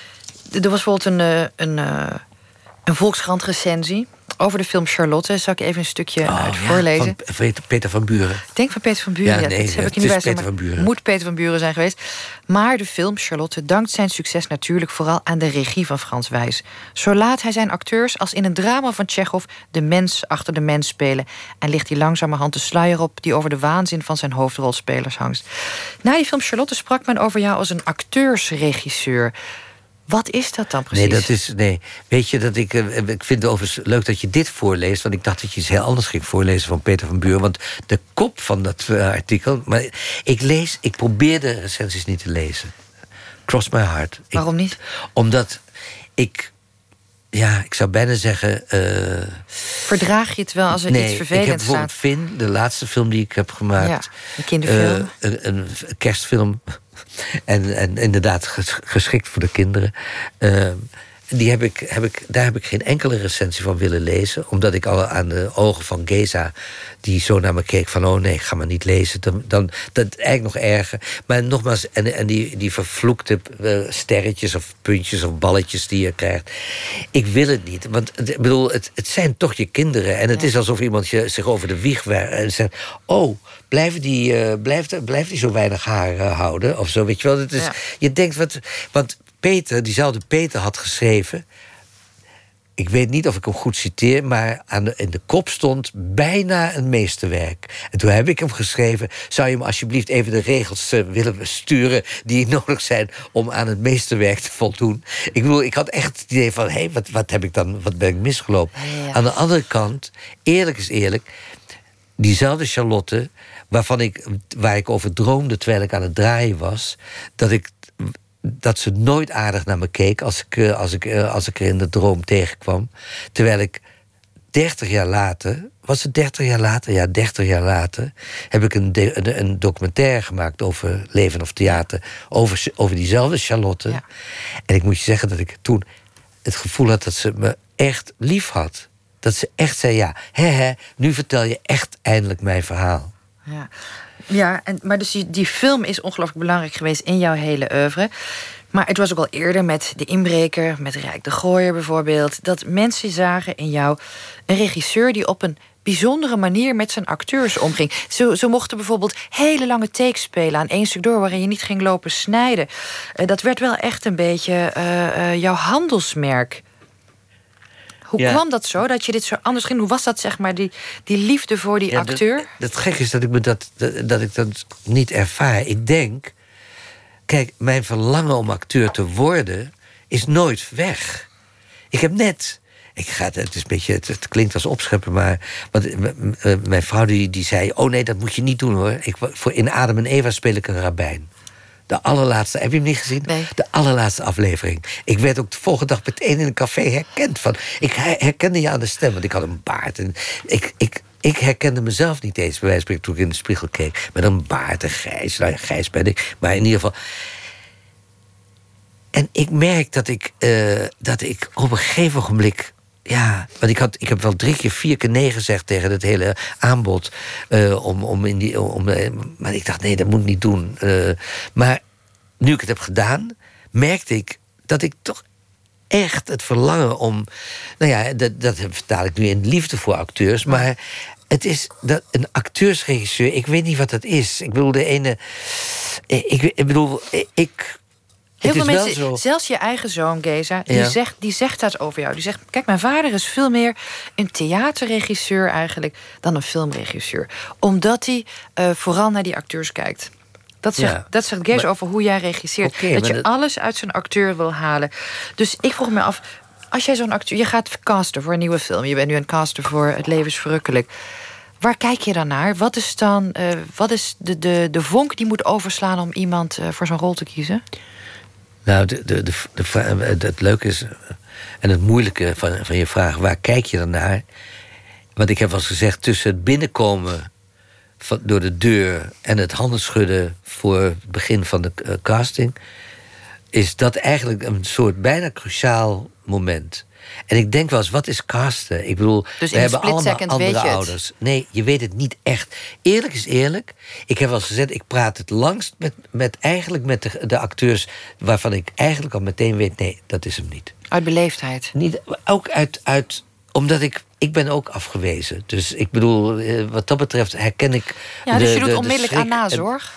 er was bijvoorbeeld een, uh, een, uh, een Volkskrant recensie over de film Charlotte. Zal ik even een stukje oh, uit voorlezen?
Ja, van Peter van Buren.
Ik denk van Peter van Buren.
Ja,
ja,
nee,
dat heb
ja,
ik niet bij
Peter van Buren.
Moet Peter van Buren zijn geweest. Maar de film Charlotte dankt zijn succes natuurlijk vooral aan de regie van Frans Wijs. Zo laat hij zijn acteurs als in een drama van Tsjechov de mens achter de mens spelen en ligt hij langzamerhand de sluier op die over de waanzin van zijn hoofdrolspelers hangt. Na die film Charlotte sprak men over jou als een acteursregisseur. Wat is dat dan precies?
Nee, dat is. Nee. Weet je dat ik. Ik vind het overigens leuk dat je dit voorleest. Want ik dacht dat je iets heel anders ging voorlezen van Peter van Buren. Want de kop van dat uh, artikel. Maar ik lees. Ik probeer de recensies niet te lezen. Cross my heart.
Waarom
ik,
niet?
Omdat ik. Ja, ik zou bijna zeggen. Uh,
Verdraag je het wel als er
nee,
iets vervelends
ik heb bijvoorbeeld
staat?
Finn, de laatste film die ik heb gemaakt.
Ja, een kinderfilm.
Uh, een, een kerstfilm. En, en inderdaad geschikt voor de kinderen. Uh, die heb ik, heb ik, daar heb ik geen enkele recensie van willen lezen. Omdat ik al aan de ogen van Geza, die zo naar me keek van oh nee, ga maar niet lezen. Dan, dan, dat is eigenlijk nog erger. Maar nogmaals, en, en die, die vervloekte uh, sterretjes of puntjes of balletjes die je krijgt. Ik wil het niet. Want ik bedoel, het, het zijn toch je kinderen. En het ja. is alsof iemand je, zich over de wieg werkt en zegt oh, blijven die, uh, blijft, blijft die zo weinig haar uh, houden? Of zo, weet je wel. Het is, ja. Je denkt, wat, want Peter, diezelfde Peter had geschreven. Ik weet niet of ik hem goed citeer, maar aan de, in de kop stond bijna een meesterwerk. En toen heb ik hem geschreven, zou je hem alsjeblieft even de regels uh, willen sturen die nodig zijn om aan het meesterwerk te voldoen. Ik bedoel, ik had echt het idee van, hé, hey, wat, wat heb ik dan, wat ben ik misgelopen? Ja. Aan de andere kant, eerlijk is eerlijk, diezelfde Charlotte, waarvan ik, waar ik over droomde terwijl ik aan het draaien was, dat ik dat ze nooit aardig naar me keek als ik, als ik, als ik er in de droom tegenkwam. Terwijl ik dertig jaar later, was het dertig jaar later? Ja, dertig jaar later heb ik een, de, een, een documentaire gemaakt over leven of theater, over, over diezelfde Charlotte. Ja. En ik moet je zeggen dat ik toen het gevoel had dat ze me echt lief had. Dat ze echt zei, ja, hè, hè, nu vertel je echt eindelijk mijn verhaal.
Ja. Ja, en, maar dus die, die film is ongelooflijk belangrijk geweest in jouw hele oeuvre. Maar het was ook al eerder met De Inbreker, met Rijk de Gooier bijvoorbeeld, dat mensen zagen in jou een regisseur die op een bijzondere manier met zijn acteurs omging. Ze, ze mochten bijvoorbeeld hele lange takes spelen aan één stuk door, waarin je niet ging lopen snijden. Uh, dat werd wel echt een beetje uh, uh, jouw handelsmerk. Hoe ja. kwam dat zo, dat je dit zo anders ging? Hoe was dat, zeg maar, die, die liefde voor die ja, acteur?
Dat, het gekke is dat ik, me dat, dat, dat ik dat niet ervaar. Ik denk, kijk, mijn verlangen om acteur te worden is nooit weg. Ik heb net, ik ga, het is een beetje, het, het klinkt als opscheppen, maar want, uh, mijn vrouw die, die zei, oh nee, dat moet je niet doen hoor. Ik, voor In Adam en Eva speel ik een rabbijn. De allerlaatste, heb je hem niet gezien?
Nee.
De allerlaatste aflevering. Ik werd ook de volgende dag meteen in een café herkend. Van, ik herkende je aan de stem, want ik had een baard. En ik, ik, ik herkende mezelf niet eens, bij wijze van spreken, toen ik in de spiegel keek. Met een baard en grijs. Nou ja, grijs ben ik, maar in ieder geval. En ik merk dat ik, uh, dat ik op een gegeven ogenblik. Ja, want ik, had, ik heb wel drie keer, vier keer nee gezegd tegen het hele aanbod. Uh, om, om in die, om, uh, maar ik dacht, nee, dat moet ik niet doen. Uh, maar nu ik het heb gedaan, merkte ik dat ik toch echt het verlangen om. Nou ja, dat, dat vertaal ik nu in liefde voor acteurs. Maar het is dat een acteursregisseur, ik weet niet wat dat is. Ik bedoel, de ene. Ik, ik bedoel, ik.
Heel veel mensen, zo... zelfs je eigen zoon, Geza, die, ja. zegt, die zegt dat over jou. Die zegt, kijk, mijn vader is veel meer een theaterregisseur eigenlijk dan een filmregisseur. Omdat hij uh, vooral naar die acteurs kijkt. Dat zegt, ja. dat zegt Geza maar... over hoe jij regisseert. Okay, dat je dat... alles uit zijn acteur wil halen. Dus ik vroeg me af, als jij zo'n acteur... Je gaat casten voor een nieuwe film. Je bent nu een caster voor Het Leven is Verrukkelijk. Waar kijk je dan naar? Wat is dan uh, wat is de, de, de vonk die moet overslaan om iemand uh, voor zo'n rol te kiezen?
Nou, de, de, de, de, de, het leuke is, en het moeilijke van, van je vraag, waar kijk je dan naar? Want ik heb wel eens gezegd, tussen het binnenkomen van, door de deur en het handen schudden voor het begin van de uh, casting, is dat eigenlijk een soort bijna cruciaal moment. En ik denk wel eens, wat is casten? Ik bedoel,
dus
we hebben allemaal
weet
andere
je
ouders. Nee, je weet het niet echt. Eerlijk is eerlijk. Ik heb wel eens gezegd, ik praat het langst met, met eigenlijk met de, de acteurs waarvan ik eigenlijk al meteen weet, nee, dat is hem niet.
Uit beleefdheid?
Niet, ook uit, uit omdat ik, ik ben ook afgewezen. Dus ik bedoel, wat dat betreft herken ik.
Ja, dus
de,
je doet
de,
onmiddellijk
de
aan nazorg?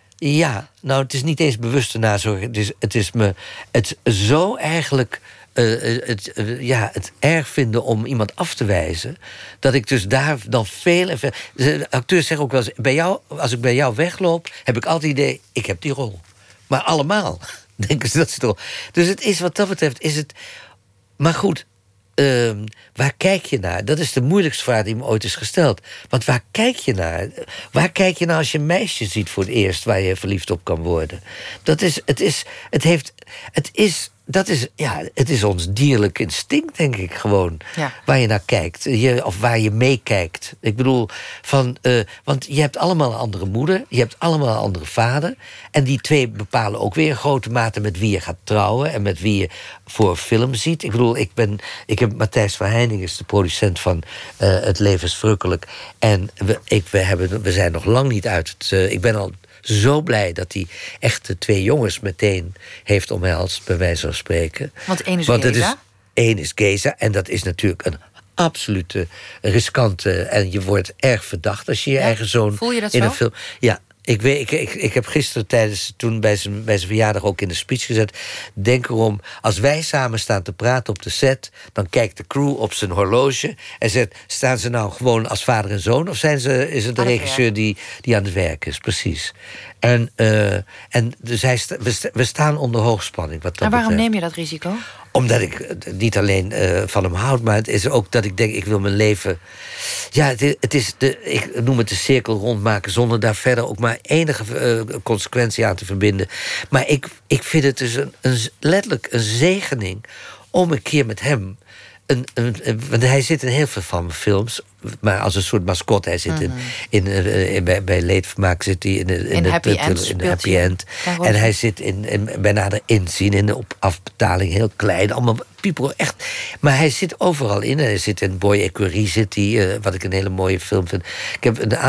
Ja, nou, het is niet eens bewuste nazorg. Het is, het is me het zo eigenlijk uh, het, uh, ja, het erg vinden om iemand af te wijzen, dat ik dus daar dan veel en veel. De acteurs zeggen ook wel eens, bij jou, als ik bij jou wegloop, heb ik altijd het idee, ik heb die rol. Maar allemaal denken ze dat ze toch. Dus het is wat dat betreft, is het. Maar goed. Uh, waar kijk je naar? Dat is de moeilijkste vraag die me ooit is gesteld. Want waar kijk je naar? Waar kijk je naar als je een meisje ziet voor het eerst waar je verliefd op kan worden? Dat is, het is, het heeft, het is, dat is, ja, het is ons dierlijk instinct, denk ik gewoon.
Ja.
Waar je naar kijkt, je, of waar je meekijkt. Ik bedoel, van, uh, want je hebt allemaal een andere moeder, je hebt allemaal een andere vader. En die twee bepalen ook weer in grote mate met wie je gaat trouwen en met wie je voor film ziet. Ik bedoel, ik ben, ik heb Matthijs van Heining is de producent van uh, Het leven is verrukkelijk. En we, ik, we, hebben, we zijn nog lang niet uit het. Uh, ik ben al zo blij dat hij echt de twee jongens meteen heeft omhelst, bij wijze van spreken.
Want één is
Want het
Geza.
is, één is Geza, en dat is natuurlijk een absolute riskante. En je wordt erg verdacht als je je
Ja,
eigen zoon
voel je dat
in
zo?
een film. Ja. Ik, weet, ik, ik, ik heb gisteren tijdens, toen bij zijn, bij zijn verjaardag ook in de speech gezet. Denk erom, als wij samen staan te praten op de set, dan kijkt de crew op zijn horloge en zegt, staan ze nou gewoon als vader en zoon, of zijn ze, is het de
Aan het
regisseur die, die aan het werk is? Precies. En, uh, en dus hij sta, we, sta, we staan onder hoogspanning. Wat dat
En waarom
betreft.
neem je dat risico?
Omdat ik niet alleen uh, van hem houd, maar het is ook dat ik denk, ik wil mijn leven. Ja, het is, het is de, ik noem het de cirkel rondmaken, zonder daar verder ook maar enige uh, consequentie aan te verbinden. Maar ik, ik vind het dus een, een, letterlijk een zegening om een keer met hem. Een, een, een, want hij zit in heel veel van mijn films, maar als een soort mascotte. Hij zit mm-hmm. in, in, uh, in, bij, bij Leedvermaak zit hij in, in, in
de
Happy End. In de Happy End. En hij zit in, in, bij nader inzien, in de op afbetaling, heel klein. Allemaal people, echt. Maar hij zit overal in. Hij zit in Boy Écurie, zit hij, uh, wat ik een hele mooie film vind. Ik heb een.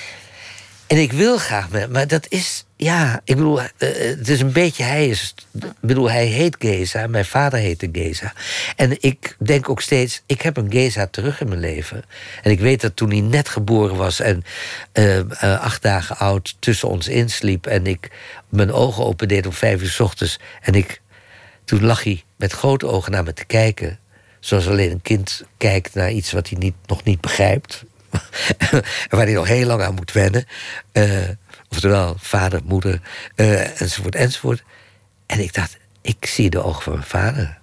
En ik wil graag met, maar dat is, ja, ik bedoel, uh, het is een beetje, hij is, ik bedoel, hij heet Geza, mijn vader heette Geza. En ik denk ook steeds, ik heb een Geza terug in mijn leven. En ik weet dat toen hij net geboren was en uh, uh, acht dagen oud tussen ons insliep en ik mijn ogen opendeed om vijf uur 's ochtends en ik, toen lag hij met grote ogen naar me te kijken, zoals alleen een kind kijkt naar iets wat hij niet, nog niet begrijpt. Waar hij nog heel lang aan moet wennen. Uh, oftewel, vader, moeder, uh, enzovoort, enzovoort. En ik dacht, ik zie de ogen van mijn vader.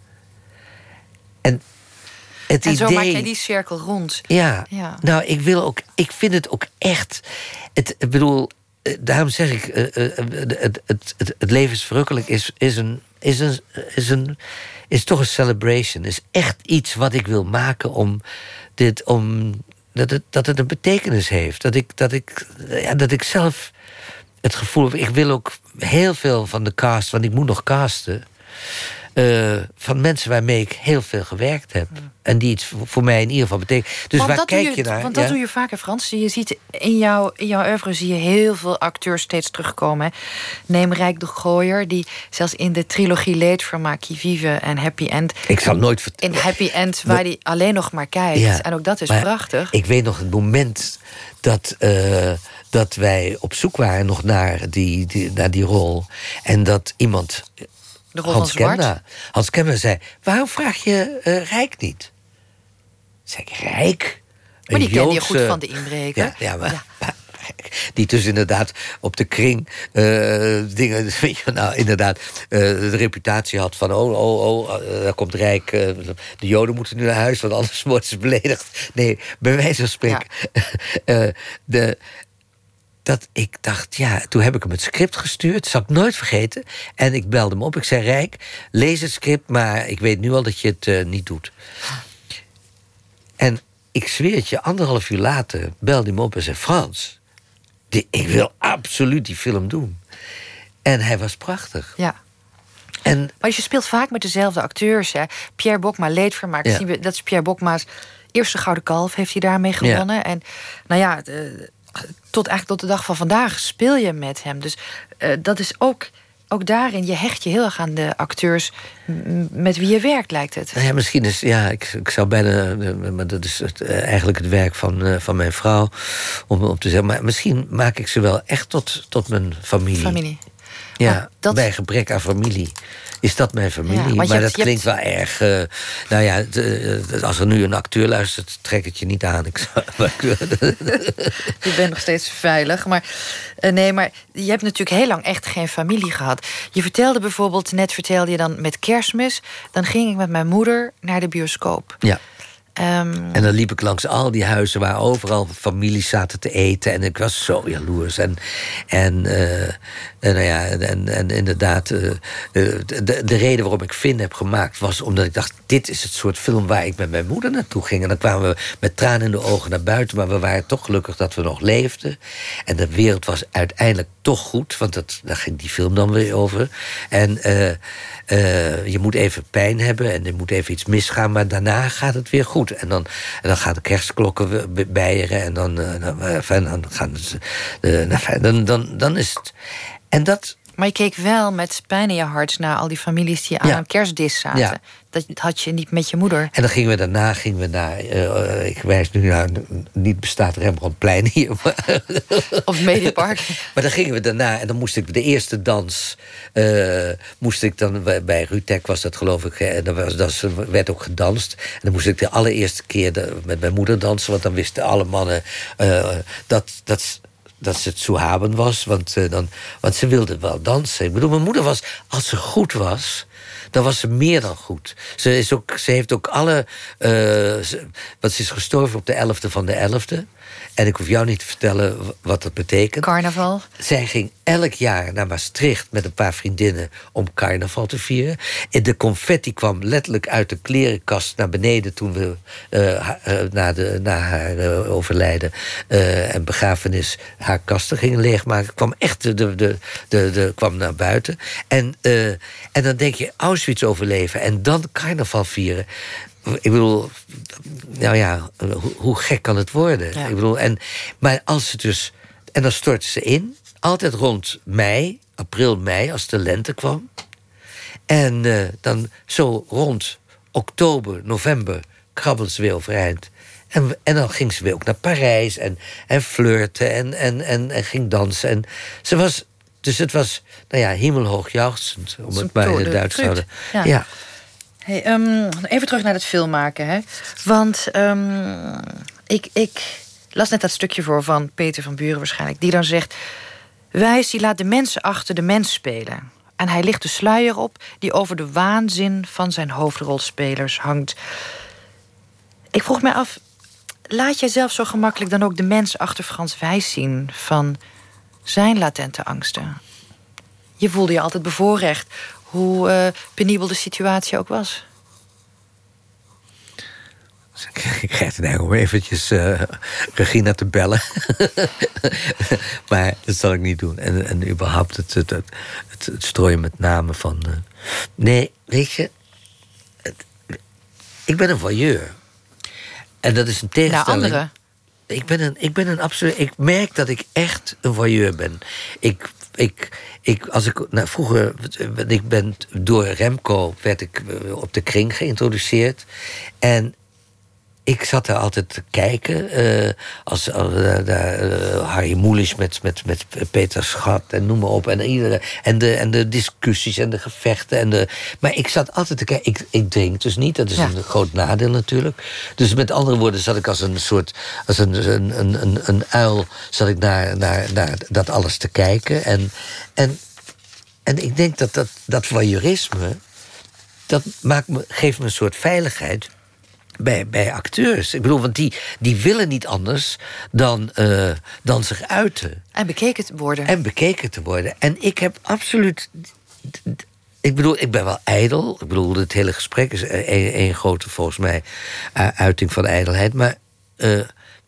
En het
en
idee,
zo maak jij die cirkel rond.
Ja,
ja,
nou, ik wil ook, ik vind het ook echt. Het, ik bedoel, daarom zeg ik, uh, uh, het, het, het, het leven is verrukkelijk, is, is een. Is een, is een is toch een celebration. Is echt iets wat ik wil maken om dit, om dat het, dat het een betekenis heeft. Dat ik, dat ik, ja, dat ik zelf het gevoel heb. Ik wil ook heel veel van de cast, want ik moet nog casten. Uh, van mensen waarmee ik heel veel gewerkt heb. Ja. En die iets voor mij in ieder geval betekenen. Dus want waar kijk je, je naar?
Want dat
ja?
doe je vaker, Frans. Je ziet in, jou, in jouw oeuvre zie je heel veel acteurs steeds terugkomen. Hè. Neem Rijk de Gooier, die zelfs in de trilogie Leedvermaak, Qui Vive en Happy End.
Ik zal nooit vertellen.
In Happy End, waar hij alleen nog maar kijkt. Ja, en ook dat is prachtig.
Ik weet nog het moment dat, uh, dat wij op zoek waren nog naar die, die, naar die rol. En dat iemand.
De rol
Hans
van Zwart.
Kemna. Hans Kemna zei, waarom vraag je uh, Rijk niet? Zeg ik, Rijk?
Maar die kende je goed van De Inbreker.
Ja, ja, maar, ja. maar die dus inderdaad op de kring uh, dingen, weet je, nou inderdaad, uh, de reputatie had van, oh, oh, oh, uh, daar komt Rijk, uh, de Joden moeten nu naar huis, want anders worden ze beledigd. Nee, bij wijze van spreken. Ja. uh, de... dat ik dacht, ja, toen heb ik hem het script gestuurd. Dat zal ik nooit vergeten. En ik belde hem op. Ik zei, Rijk, lees het script, maar ik weet nu al dat je het uh, niet doet. En ik zweer het je, anderhalf uur later belde hij me op en zei, Frans, die, ik wil absoluut die film doen. En hij was prachtig.
Ja.
En,
maar je speelt vaak met dezelfde acteurs. Hè? Pierre Bokma, Leedvermaak. Ja. Dat is Pierre Bokma's eerste Gouden Kalf, heeft hij daarmee gewonnen. Ja. En nou ja, de, tot eigenlijk tot de dag van vandaag speel je met hem. Dus uh, dat is ook, ook daarin, je hecht je heel erg aan de acteurs met wie je werkt, lijkt het.
Ja, misschien is, ja, ik, ik zou bijna, maar dat is het, uh, eigenlijk het werk van, uh, van mijn vrouw, om, om te zeggen, maar misschien maak ik ze wel echt tot, tot mijn familie.
Familie.
Ja, dat... bij gebrek aan familie is dat mijn familie. Ja, maar
hebt,
dat klinkt
hebt...
wel erg... Uh, nou ja, de, de, als er nu een acteur luistert, trek het je niet aan. Ik zou...
Je bent nog steeds veilig. Maar uh, nee, maar je hebt natuurlijk heel lang echt geen familie gehad. Je vertelde bijvoorbeeld, net vertelde je dan met Kerstmis, dan ging ik met mijn moeder naar de bioscoop.
Ja. Um... En dan liep ik langs al die huizen waar overal families zaten te eten. En ik was zo jaloers. En, en, uh, en, nou ja, en, en inderdaad, uh, de, de, de reden waarom ik Finn heb gemaakt was omdat ik dacht, dit is het soort film waar ik met mijn moeder naartoe ging. En dan kwamen we met tranen in de ogen naar buiten. Maar we waren toch gelukkig dat we nog leefden. En de wereld was uiteindelijk toch goed. Want dat, daar ging die film dan weer over. En uh, uh, je moet even pijn hebben. En er moet even iets misgaan. Maar daarna gaat het weer goed. En dan, en dan gaan de kerstklokken bijeren. En dan, uh, dan, enfin, dan gaan ze. Uh, enfin, dan, dan, dan is het. En dat.
Maar je keek wel met pijn in je hart naar al die families die aan ja. een kerstdis zaten. Ja. Dat had je niet met je moeder.
En dan gingen we daarna gingen we naar. Uh, ik wijs nu naar. Niet bestaat Rembrandtplein hier. Maar
op het Mediapark.
Maar dan gingen we daarna. En dan moest ik de eerste dans. Uh, moest ik dan. Bij Rutek was dat geloof ik. En dan was, dat werd ook gedanst. En dan moest ik de allereerste keer de, met mijn moeder dansen. Want dan wisten alle mannen. Uh, dat. dat dat ze het Soehaben was, want, uh, dan, want ze wilde wel dansen. Ik bedoel, mijn moeder was, als ze goed was, dan was ze meer dan goed. Ze, is ook, ze heeft ook alle... Uh, ze, want ze is gestorven op de elfde van de elfde. En ik hoef jou niet te vertellen wat dat betekent.
Carnaval.
Zij ging elk jaar naar Maastricht met een paar vriendinnen om carnaval te vieren. En de confetti kwam letterlijk uit de klerenkast naar beneden toen we uh, na, de, na haar uh, overlijden uh, en begrafenis haar kasten gingen leegmaken. Kwam echt de, de, de, de, de, kwam naar buiten. En, uh, en dan denk je Auschwitz overleven en dan carnaval vieren. Ik bedoel, nou ja, hoe, hoe gek kan het worden? Ja. Ik bedoel, en, maar als het dus... En dan stortte ze in, altijd rond mei, april, mei, als de lente kwam. En uh, dan zo rond oktober, november krabbelde ze weer overeind. En, en dan ging ze weer ook naar Parijs en, en flirten en, en, en, en ging dansen. En ze was, dus het was, nou ja, hemelhoog jauchzend, om het maar in het Duits te houden.
Ja. ja. Hey, um, even terug naar het filmmaken, hè? Want um, ik, ik las net dat stukje voor van Peter van Buren waarschijnlijk, die dan zegt: Wijs die laat de mensen achter de mens spelen. En hij licht de sluier op die over de waanzin van zijn hoofdrolspelers hangt. Ik vroeg mij af, laat jij zelf zo gemakkelijk dan ook de mens achter Frans Wijs zien van zijn latente angsten? Je voelde je altijd bevoorrecht, hoe uh, penibel de situatie ook was.
Ik krijg het eigenlijk om eventjes uh, Regina te bellen. Maar dat zal ik niet doen. En, en überhaupt het, het, het, het, het strooien met namen van... Uh... Nee, weet je... Het, ik ben een voyeur. En dat is een tegenstelling...
Nou, anderen.
Ik ben een, ik ben een absoluut... Ik merk dat ik echt een voyeur ben. Ik... Ik, ik, als ik, nou, vroeger, ik ben door Remco werd ik op de Kring geïntroduceerd. En ik zat daar altijd te kijken. Uh, als uh, uh, Harry Mulisch met, met, met Peter Schat en noem maar op. En, iedere, en, de, en de discussies en de gevechten. En de, maar ik zat altijd te kijken. Ik, ik drink dus niet. Dat is ja. een groot nadeel natuurlijk. Dus met andere woorden zat ik als een soort... als een, een, een, een, een uil zat ik naar, naar, naar dat alles te kijken. En, en, en ik denk dat dat, dat voyeurisme... dat maakt me, geeft me een soort veiligheid... bij, bij acteurs. Ik bedoel, want die, die willen niet anders dan, uh, dan zich uiten.
En bekeken te worden.
En bekeken te worden. En ik heb absoluut... Ik bedoel, ik ben wel ijdel. Ik bedoel, het hele gesprek is één grote, volgens mij, uiting van ijdelheid. Maar uh,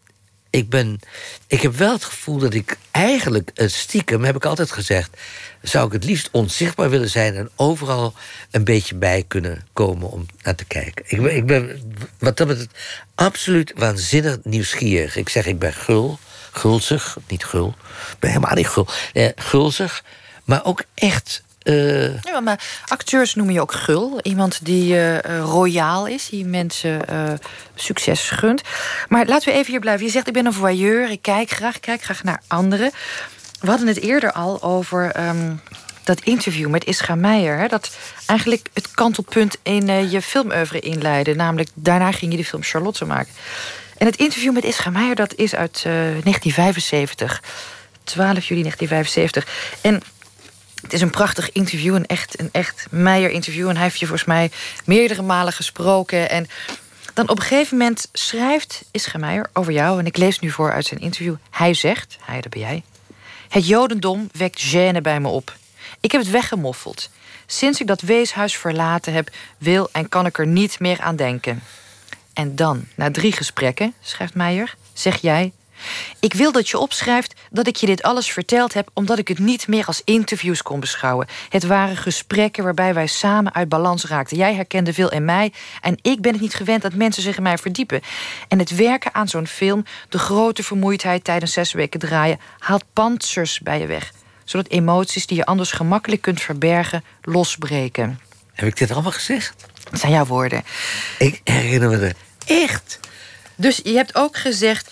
ik ben... Ik heb wel het gevoel dat ik eigenlijk uh, stiekem, heb ik altijd gezegd, zou ik het liefst onzichtbaar willen zijn en overal een beetje bij kunnen komen om naar te kijken. Ik ben, ik ben wat dat betreft absoluut waanzinnig nieuwsgierig. Ik zeg, ik ben gul, gulzig, niet gul. Ik ben helemaal niet gul. Eh, gulzig, maar ook echt... Uh...
Ja, maar acteurs noemen je ook gul. Iemand die uh, royaal is, die mensen uh, succes gunt. Maar laten we even hier blijven. Je zegt, ik ben een voyeur, ik kijk graag, ik kijk graag naar anderen. We hadden het eerder al over um, dat interview met Ischa Meijer. Hè, dat eigenlijk het kantelpunt in uh, je filmoeuvre inleidde. Namelijk, daarna ging je de film Charlotte maken. En het interview met Ischa Meijer, dat is uit uh, negentien vijfenzeventig. twaalf juli negentien vijfenzeventig. En het is een prachtig interview, een echt, een echt Meijer-interview. En hij heeft je volgens mij meerdere malen gesproken. En dan op een gegeven moment schrijft Ischa Meijer over jou. En ik lees nu voor uit zijn interview. Hij zegt, hij, dat ben jij. Het jodendom wekt gêne bij me op. Ik heb het weggemoffeld. Sinds ik dat weeshuis verlaten heb, wil en kan ik er niet meer aan denken. En dan, na drie gesprekken, schrijft Meijer, zeg jij... Ik wil dat je opschrijft dat ik je dit alles verteld heb, omdat ik het niet meer als interviews kon beschouwen. Het waren gesprekken waarbij wij samen uit balans raakten. Jij herkende veel in mij en ik ben het niet gewend dat mensen zich in mij verdiepen. En het werken aan zo'n film, de grote vermoeidheid tijdens zes weken draaien, haalt pantsers bij je weg. Zodat emoties die je anders gemakkelijk kunt verbergen, losbreken.
Heb ik dit allemaal gezegd?
Dat zijn jouw woorden.
Ik herinner me er echt.
Dus je hebt ook gezegd...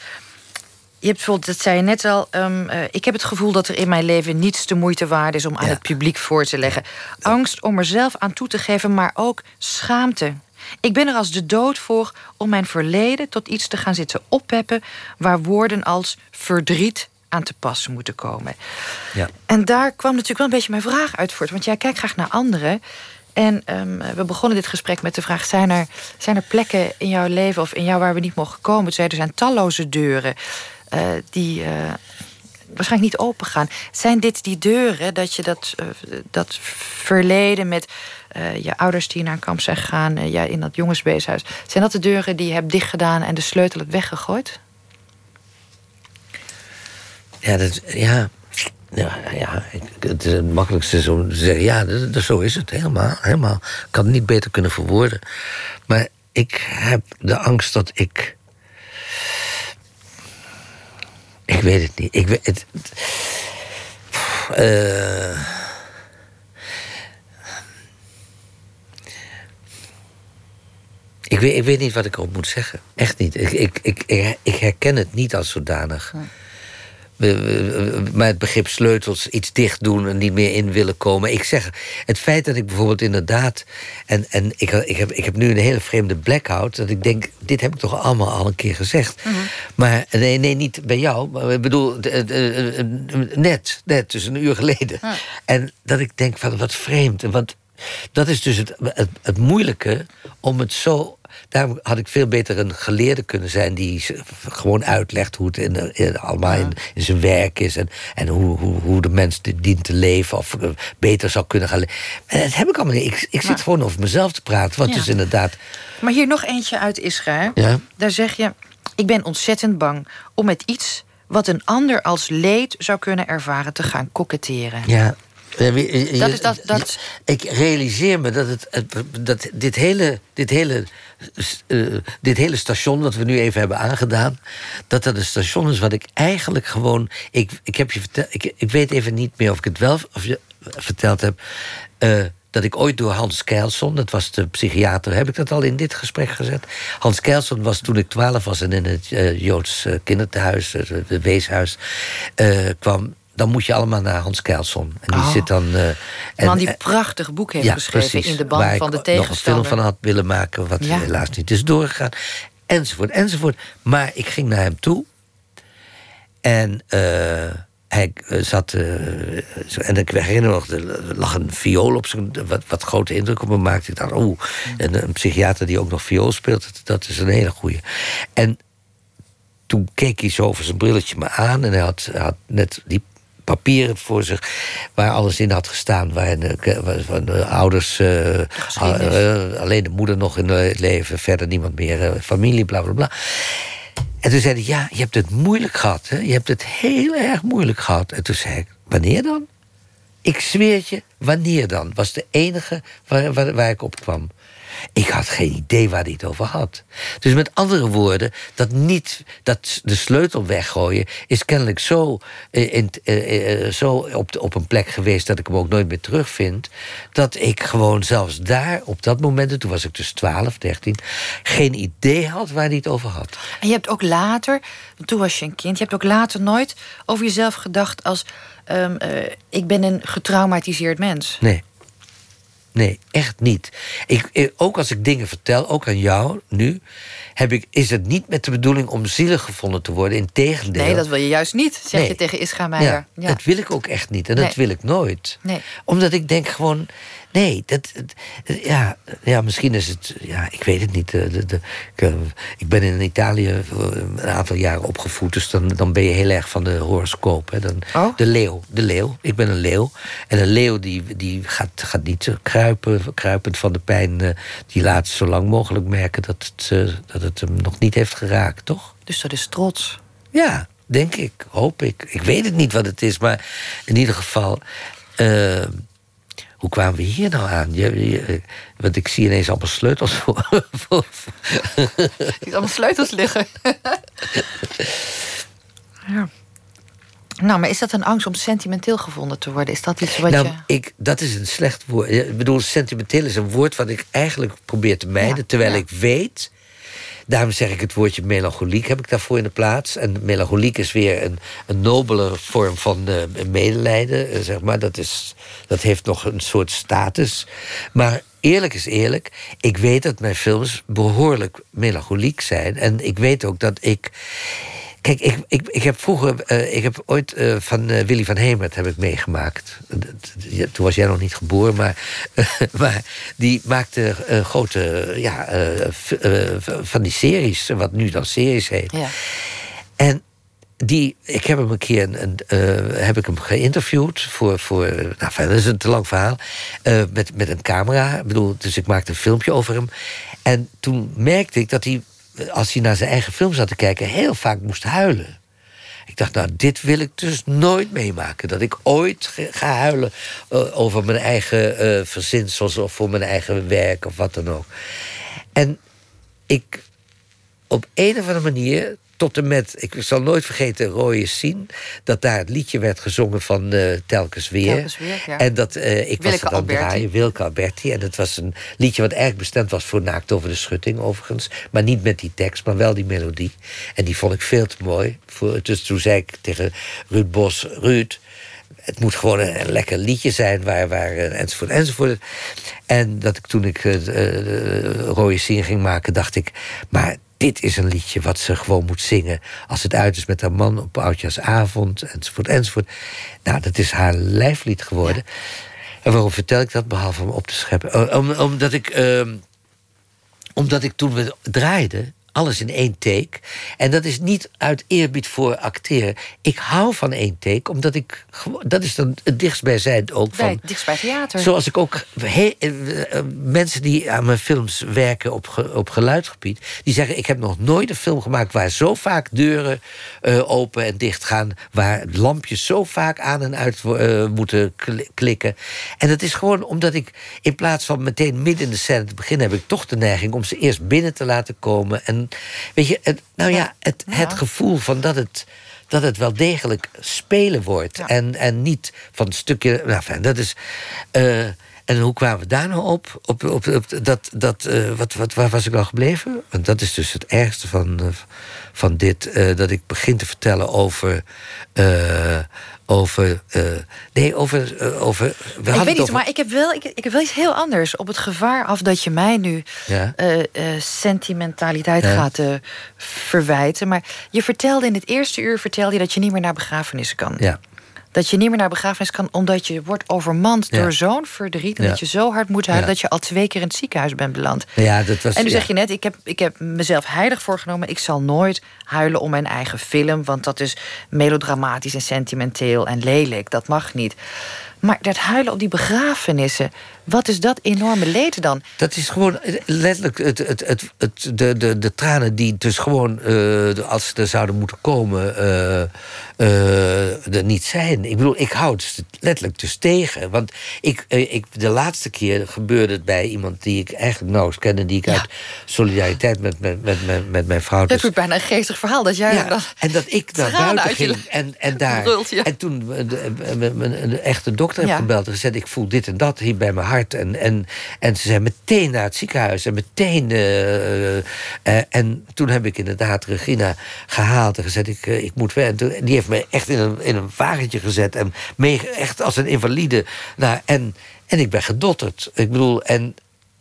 Je hebt bijvoorbeeld, dat zei je net al... Um, uh, ik heb het gevoel dat er in mijn leven niets de moeite waard is... om aan ja. het publiek voor te leggen. Angst om er zelf aan toe te geven, maar ook schaamte. Ik ben er als de dood voor om mijn verleden tot iets te gaan zitten oppeppen... waar woorden als verdriet aan te pas moeten komen. Ja. En daar kwam natuurlijk wel een beetje mijn vraag uit voort. Want jij kijkt graag naar anderen... En um, we begonnen dit gesprek met de vraag... Zijn er, zijn er plekken in jouw leven of in jou waar we niet mogen komen? Toen zei er zijn talloze deuren uh, die uh, waarschijnlijk niet open gaan. Zijn dit die deuren dat je dat, uh, dat verleden met uh, je ouders die naar een kamp zijn gegaan... Uh, ja, in dat jongensweeshuis... zijn dat de deuren die je hebt dichtgedaan en de sleutel hebt weggegooid?
Ja, dat... Ja. Ja, ja, het, het makkelijkste is om te zeggen... ja, dat, dat, zo is het, helemaal, helemaal. Ik had het niet beter kunnen verwoorden. Maar ik heb de angst dat ik... Ik weet het niet. Ik weet het... Uh, ik, weet, ik weet niet wat ik erop moet zeggen. Echt niet. Ik, ik, ik, ik herken het niet als zodanig... Hm. Maar het begrip sleutels, iets dicht doen en niet meer in willen komen. Ik zeg, het feit dat ik bijvoorbeeld inderdaad... en, en ik, ik, heb, ik heb nu een hele vreemde blackout... dat ik denk, dit heb ik toch allemaal al een keer gezegd. Mm-hmm. Maar nee, nee, niet bij jou. Maar ik bedoel, net, net, dus een uur geleden. Mm. En dat ik denk, van wat vreemd. Want dat is dus het, het, het moeilijke om het zo... Daarom had ik veel beter een geleerde kunnen zijn... die gewoon uitlegt hoe het in, in, allemaal in, in zijn werk is... en, en hoe, hoe, hoe de mens dient te leven... of beter zou kunnen gaan leven. En dat heb ik allemaal niet. Ik, ik zit maar, gewoon over mezelf te praten, wat ja. dus inderdaad...
Maar hier nog eentje uit Ischa.
Ja?
Daar zeg je... Ik ben ontzettend bang om met iets... wat een ander als leed zou kunnen ervaren... te gaan koketteren.
Ja.
Dat is dat, dat...
Ik realiseer me dat, het, dat dit, hele, dit, hele, uh, dit hele station... wat we nu even hebben aangedaan... dat dat een station is wat ik eigenlijk gewoon... Ik, ik, heb je vertel, ik, ik weet even niet meer of ik het wel of je verteld heb... Uh, dat ik ooit door Hans Keilson, dat was de psychiater... heb ik dat al in dit gesprek gezet? Hans Keilson was toen ik twaalf was... en in het uh, Joods uh, kinderthuis, het uh, weeshuis, uh, kwam... dan moet je allemaal naar Hans Keilson. En die oh. zit dan... Uh,
en man die prachtig boek heeft ja, geschreven...
precies,
in de band van de tegenstander.
Nog een film van had willen maken... wat ja. helaas niet is doorgegaan. Enzovoort, enzovoort. Maar ik ging naar hem toe. En uh, hij uh, zat... Uh, en ik herinner me nog, er lag een viool op zijn... Wat, wat grote indruk op me maakte. Ik dacht, oeh, en een psychiater die ook nog viool speelt... dat, dat is een hele goeie. En toen keek hij zo over zijn brilletje me aan... en hij had, hij had net die papieren voor zich... waar alles in had gestaan. Waar de, waar de ouders... Uh, uh, alleen de moeder nog in het leven... verder niemand meer, uh, familie, bla, bla, bla. En toen zei hij, ja, je hebt het moeilijk gehad. Hè? Je hebt het heel erg moeilijk gehad. En toen zei ik, wanneer dan? Ik zweer het je, wanneer dan? Was de enige waar, waar, waar ik op kwam. Ik had geen idee waar hij het over had. Dus met andere woorden, dat, niet, dat de sleutel weggooien... is kennelijk zo, uh, in, uh, uh, zo op, op een plek geweest... dat ik hem ook nooit meer terugvind... dat ik gewoon zelfs daar, op dat moment... toen was ik dus twaalf, dertien... geen idee had waar hij het over had.
En je hebt ook later, toen was je een kind... je hebt ook later nooit over jezelf gedacht als... Um, uh, ik ben een getraumatiseerd mens.
Nee. Nee, echt niet. Ik, ook als ik dingen vertel, ook aan jou nu... Heb ik, is het niet met de bedoeling om zielig gevonden te worden. Integendeel.
Nee, dat wil je juist niet, zeg nee. je tegen Ischa Meijer.
Ja, ja. Dat wil ik ook echt niet. En
nee.
dat wil ik nooit.
Nee.
Omdat ik denk gewoon... Nee, dat, ja, ja, misschien is het... Ja, ik weet het niet. De, de, de, ik, ik ben in Italië een aantal jaren opgevoed... dus dan, dan ben je heel erg van de horoscoop. Hè. Dan,
oh?
De leeuw. De leeuw. Ik ben een leeuw. En een leeuw die, die gaat, gaat niet kruipen, kruipend van de pijn... die laat zo lang mogelijk merken dat het, dat het hem nog niet heeft geraakt, toch?
Dus dat is trots.
Ja, denk ik. Hoop ik. Ik weet het niet wat het is, maar in ieder geval... Uh, Hoe kwamen we hier nou aan? Je, je, want ik zie ineens allemaal sleutels voor. voor.
Je ziet allemaal sleutels liggen. Ja. Nou, maar is dat een angst om sentimenteel gevonden te worden? Is dat iets wat
nou,
je...
Ik, dat is een slecht woord. Ik bedoel, sentimenteel is een woord wat ik eigenlijk probeer te mijden... Ja, terwijl ja. ik weet... Daarom zeg ik het woordje melancholiek, heb ik daarvoor in de plaats. En melancholiek is weer een, een nobele vorm van uh, medelijden, uh, zeg maar. Dat, is, dat heeft nog een soort status. Maar eerlijk is eerlijk, ik weet dat mijn films behoorlijk melancholiek zijn. En ik weet ook dat ik... Kijk, ik, ik, ik heb vroeger... Uh, ik heb ooit uh, van uh, Willy van Hemert heb ik meegemaakt. Uh, toen was jij nog niet geboren, maar... Uh, maar die maakte uh, grote... Ja, uh, uh, van die series, wat nu dan series heet.
Ja.
En die... Ik heb hem een keer... Een, uh, heb ik hem geïnterviewd voor... voor nou, dat is een te lang verhaal. Uh, met, met een camera. Ik bedoel, dus ik maakte een filmpje over hem. En toen merkte ik dat hij... als hij naar zijn eigen film zat te kijken... heel vaak moest huilen. Ik dacht, nou, dit wil ik dus nooit meemaken. Dat ik ooit ga huilen uh, over mijn eigen uh, verzinsels... of voor mijn eigen werk of wat dan ook. En ik, op een of andere manier... tot en met, ik zal nooit vergeten, Rooie Sien... dat daar het liedje werd gezongen van uh, Telkens Weer.
Telkens Weer, ja.
En dat, uh, ik
Wilke
was het aan het
Alberti.
draaien, Wilke Alberti. En dat was een liedje wat eigenlijk bestemd was voor Naakt over de Schutting, overigens. Maar niet met die tekst, maar wel die melodie. En die vond ik veel te mooi. Voor, dus toen zei ik tegen Ruud Bos... Ruud, het moet gewoon een, een lekker liedje zijn, waar, waar, enzovoort, enzovoort. En dat ik toen ik uh, uh, Rooie Sien ging maken, dacht ik... maar dit is een liedje wat ze gewoon moet zingen... als het uit is met haar man op oudjaarsavond, enzovoort, enzovoort. Nou, dat is haar lijflied geworden. Ja. En waarom vertel ik dat, behalve om op te scheppen? Om, omdat, ik, uh, omdat ik toen we draaiden... alles in één take. En dat is niet uit eerbied voor acteren. Ik hou van één take, omdat ik... dat is dan het dichtstbijzijnd ook van...
Bij, dichtstbij theater.
Zoals ik ook... He, uh, mensen die aan mijn films werken op, ge, op geluidsgebied... die zeggen, ik heb nog nooit een film gemaakt... waar zo vaak deuren uh, open en dicht gaan... waar lampjes zo vaak aan en uit uh, moeten klikken. En dat is gewoon omdat ik... in plaats van meteen midden in de scène te beginnen... heb ik toch de neiging om ze eerst binnen te laten komen... En weet je, het, nou ja, het, het gevoel van dat het, dat het wel degelijk spelen wordt. Ja. En, en niet van een stukje... Nou, fijn, dat is... Uh, en hoe kwamen we daar nou op? op, op, op dat, dat, uh, wat, wat, waar was ik nou gebleven? Want dat is dus het ergste van, uh, van dit. Uh, dat ik begin te vertellen over... Uh, over... Uh, nee, over... Uh, over we
ik weet niet,
over...
maar ik heb, wel, ik, ik heb wel iets heel anders. Op het gevaar af dat je mij nu
ja?
uh, uh, sentimentaliteit ja. gaat uh, verwijten. Maar je vertelde in het eerste uur... vertelde je dat je niet meer naar begrafenissen kan.
Ja.
Dat je niet meer naar begrafenis kan, omdat je wordt overmand ja. door zo'n verdriet. En ja. dat je zo hard moet huilen ja. dat je al twee keer in het ziekenhuis bent beland.
Ja, dat was,
en nu
ja.
zeg je net, ik heb, ik heb mezelf heilig voorgenomen. Ik zal nooit huilen om mijn eigen film. Want dat is melodramatisch en sentimenteel en lelijk. Dat mag niet. Maar dat huilen op die begrafenissen, wat is dat enorme leed dan?
Dat is gewoon letterlijk het, het, het, het, de, de, de tranen die dus gewoon, uh, als ze er zouden moeten komen, uh, uh, er niet zijn. Ik bedoel, ik houd het letterlijk dus tegen. Want ik, uh, ik, de laatste keer gebeurde het bij iemand die ik eigenlijk nauwelijks kende, die ik ja. uit solidariteit met, met, met, met, met mijn vrouw...
Dat wordt bijna een geestig verhaal. Dat jij
ja,
dan
en dat ik naar buiten ging en, en daar... Brult, ja. En toen de, de, de, de echte dokter heb ja. gebeld en gezegd, ik voel dit en dat hier bij mijn hart. En, en, en ze zijn meteen naar het ziekenhuis. En meteen... Uh, uh, en toen heb ik inderdaad Regina gehaald en gezegd, ik, uh, ik moet weg. En toen, die heeft me echt in een, in een wagentje gezet. En mee, echt als een invalide. Nou, en, en ik ben gedotterd. Ik bedoel, en,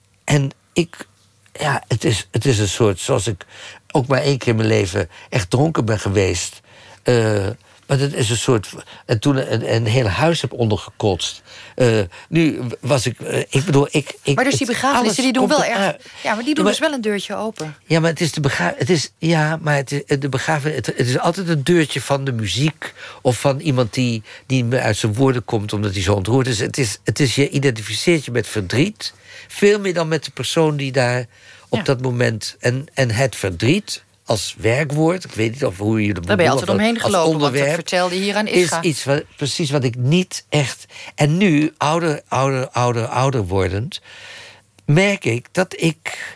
en ik... Ja, het is, het is een soort, zoals ik ook maar één keer in mijn leven echt dronken ben geweest. Uh, maar dat is een soort... En toen een, een hele huis heb ondergekotst. Uh, nu was ik... Uh, ik bedoel, ik... ik
maar dus die begrafenissen, die doen wel erg... Ja, maar die doen ja, maar, dus wel een deurtje open.
Ja, maar het is de begrafenis... Ja, maar het is, de begrafenis, het, het is altijd een deurtje van de muziek... of van iemand die, die uit zijn woorden komt omdat hij zo ontroerd is. Het is, het is je identificeert je met verdriet... veel meer dan met de persoon die daar op ja. dat moment... En, en het verdriet als werkwoord... ik weet niet of hoe je de
daar ben je altijd omheen gelopen,
onderwerp,
want dat vertelde je hier aan Ischa.
Is iets wat, precies wat ik niet echt... En nu, ouder, ouder, ouder, ouder wordend... merk ik dat ik...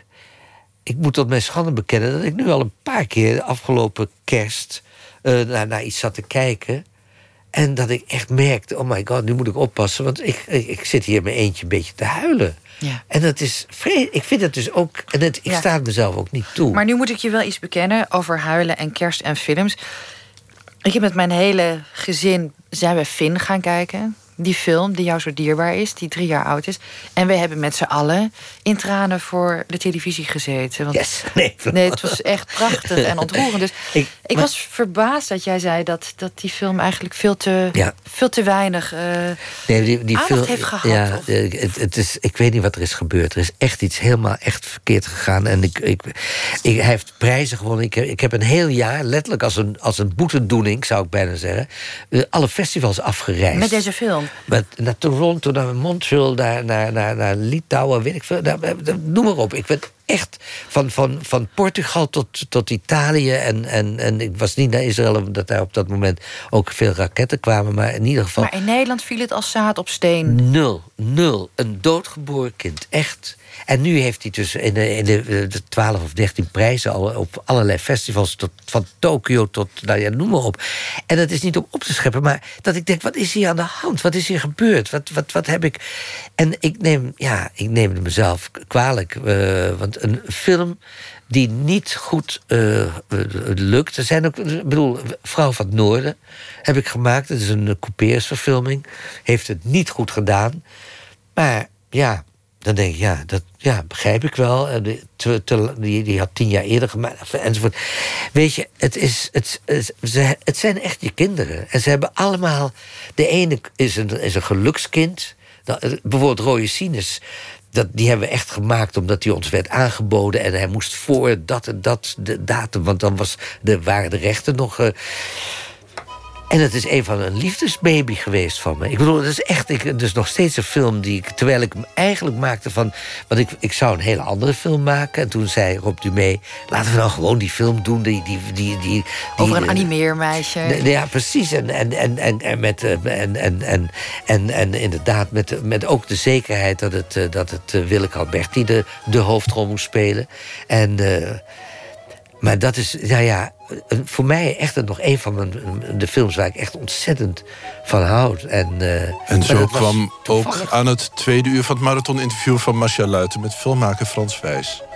Ik moet tot mijn schande bekennen... dat ik nu al een paar keer de afgelopen kerst... Uh, naar, naar iets zat te kijken... En dat ik echt merkte, oh my god, nu moet ik oppassen... want ik, ik, ik zit hier in mijn eentje een beetje te huilen. Ja. En dat is vreemd. Ik vind het dus ook... En het, ik ja. sta het mezelf ook niet toe.
Maar nu moet ik je wel iets bekennen over huilen en kerst en films. Ik heb met mijn hele gezin... zijn we Finn gaan kijken. Die film die jou zo dierbaar is, die drie jaar oud is. En we hebben met z'n allen in tranen voor de televisie gezeten. Want
yes. nee.
nee, het was echt prachtig en ontroerend. Dus ik, ik maar... was verbaasd dat jij zei dat, dat die film eigenlijk veel te, ja. veel te weinig uh, nee, die, die aandacht film, heeft gehad.
Ja, het, het is, ik weet niet wat er is gebeurd. Er is echt iets helemaal echt verkeerd gegaan. En ik, ik, ik, hij heeft prijzen gewonnen. Ik heb, ik heb een heel jaar, letterlijk als een, als een boetedoening, zou ik bijna zeggen... alle festivals afgereisd.
Met deze film?
Met, naar Toronto, naar Montreal, naar, naar, naar, naar Litouwen, weet ik veel. Naar, noem maar op. Ik ben echt van, van, van Portugal tot, tot Italië. En, en, en ik was niet naar Israël, omdat daar op dat moment ook veel raketten kwamen. Maar in ieder geval...
Maar in Nederland viel het als zaad op steen.
Nul, nul. Een doodgeboren kind, echt. En nu heeft hij dus in de, in de, de twaalf of dertien prijzen al op allerlei festivals, tot, van Tokio tot, nou ja, noem maar op. En dat is niet om op te scheppen, maar dat ik denk, wat is hier aan de hand? Wat is hier gebeurd? Wat, wat, wat heb ik... En ik neem, ja, ik neem het mezelf kwalijk. Uh, want een film die niet goed uh, lukt... Er zijn ook, ik bedoel, Vrouw van het Noorden heb ik gemaakt. Het is een coupeersverfilming. Heeft het niet goed gedaan. Maar ja... Dan denk ik, ja, dat ja, begrijp ik wel. Te, te, die, die had tien jaar eerder gemaakt, enzovoort. Weet je, het, is, het, het, ze, het zijn echt je kinderen. En ze hebben allemaal... De ene is een, is een gelukskind. Bijvoorbeeld Roy Sinus. Dat, die hebben we echt gemaakt omdat hij ons werd aangeboden... en hij moest voor dat en dat de datum... want dan was de, waren de rechten nog... Uh, En het is een van een liefdesbaby geweest van me. Ik bedoel, het is echt ik, dus nog steeds een film die ik... terwijl ik hem eigenlijk maakte van... want ik, ik zou een hele andere film maken. En toen zei Rob Dumée... laten we nou gewoon die film doen. Die, die, die, die, die,
Over een animeermeisje.
De, ja, precies. En, en, en, en, en, met, en, en, en, en, en inderdaad met, met ook de zekerheid... dat het, dat het Willeke Alberti de, de hoofdrol moest spelen. En... Uh, Maar dat is, nou ja, voor mij echt nog een van mijn, de films waar ik echt ontzettend van houd. En, uh,
en zo kwam ook aan het tweede uur van het marathoninterview van Marcia Luiten met filmmaker Frans Wijs.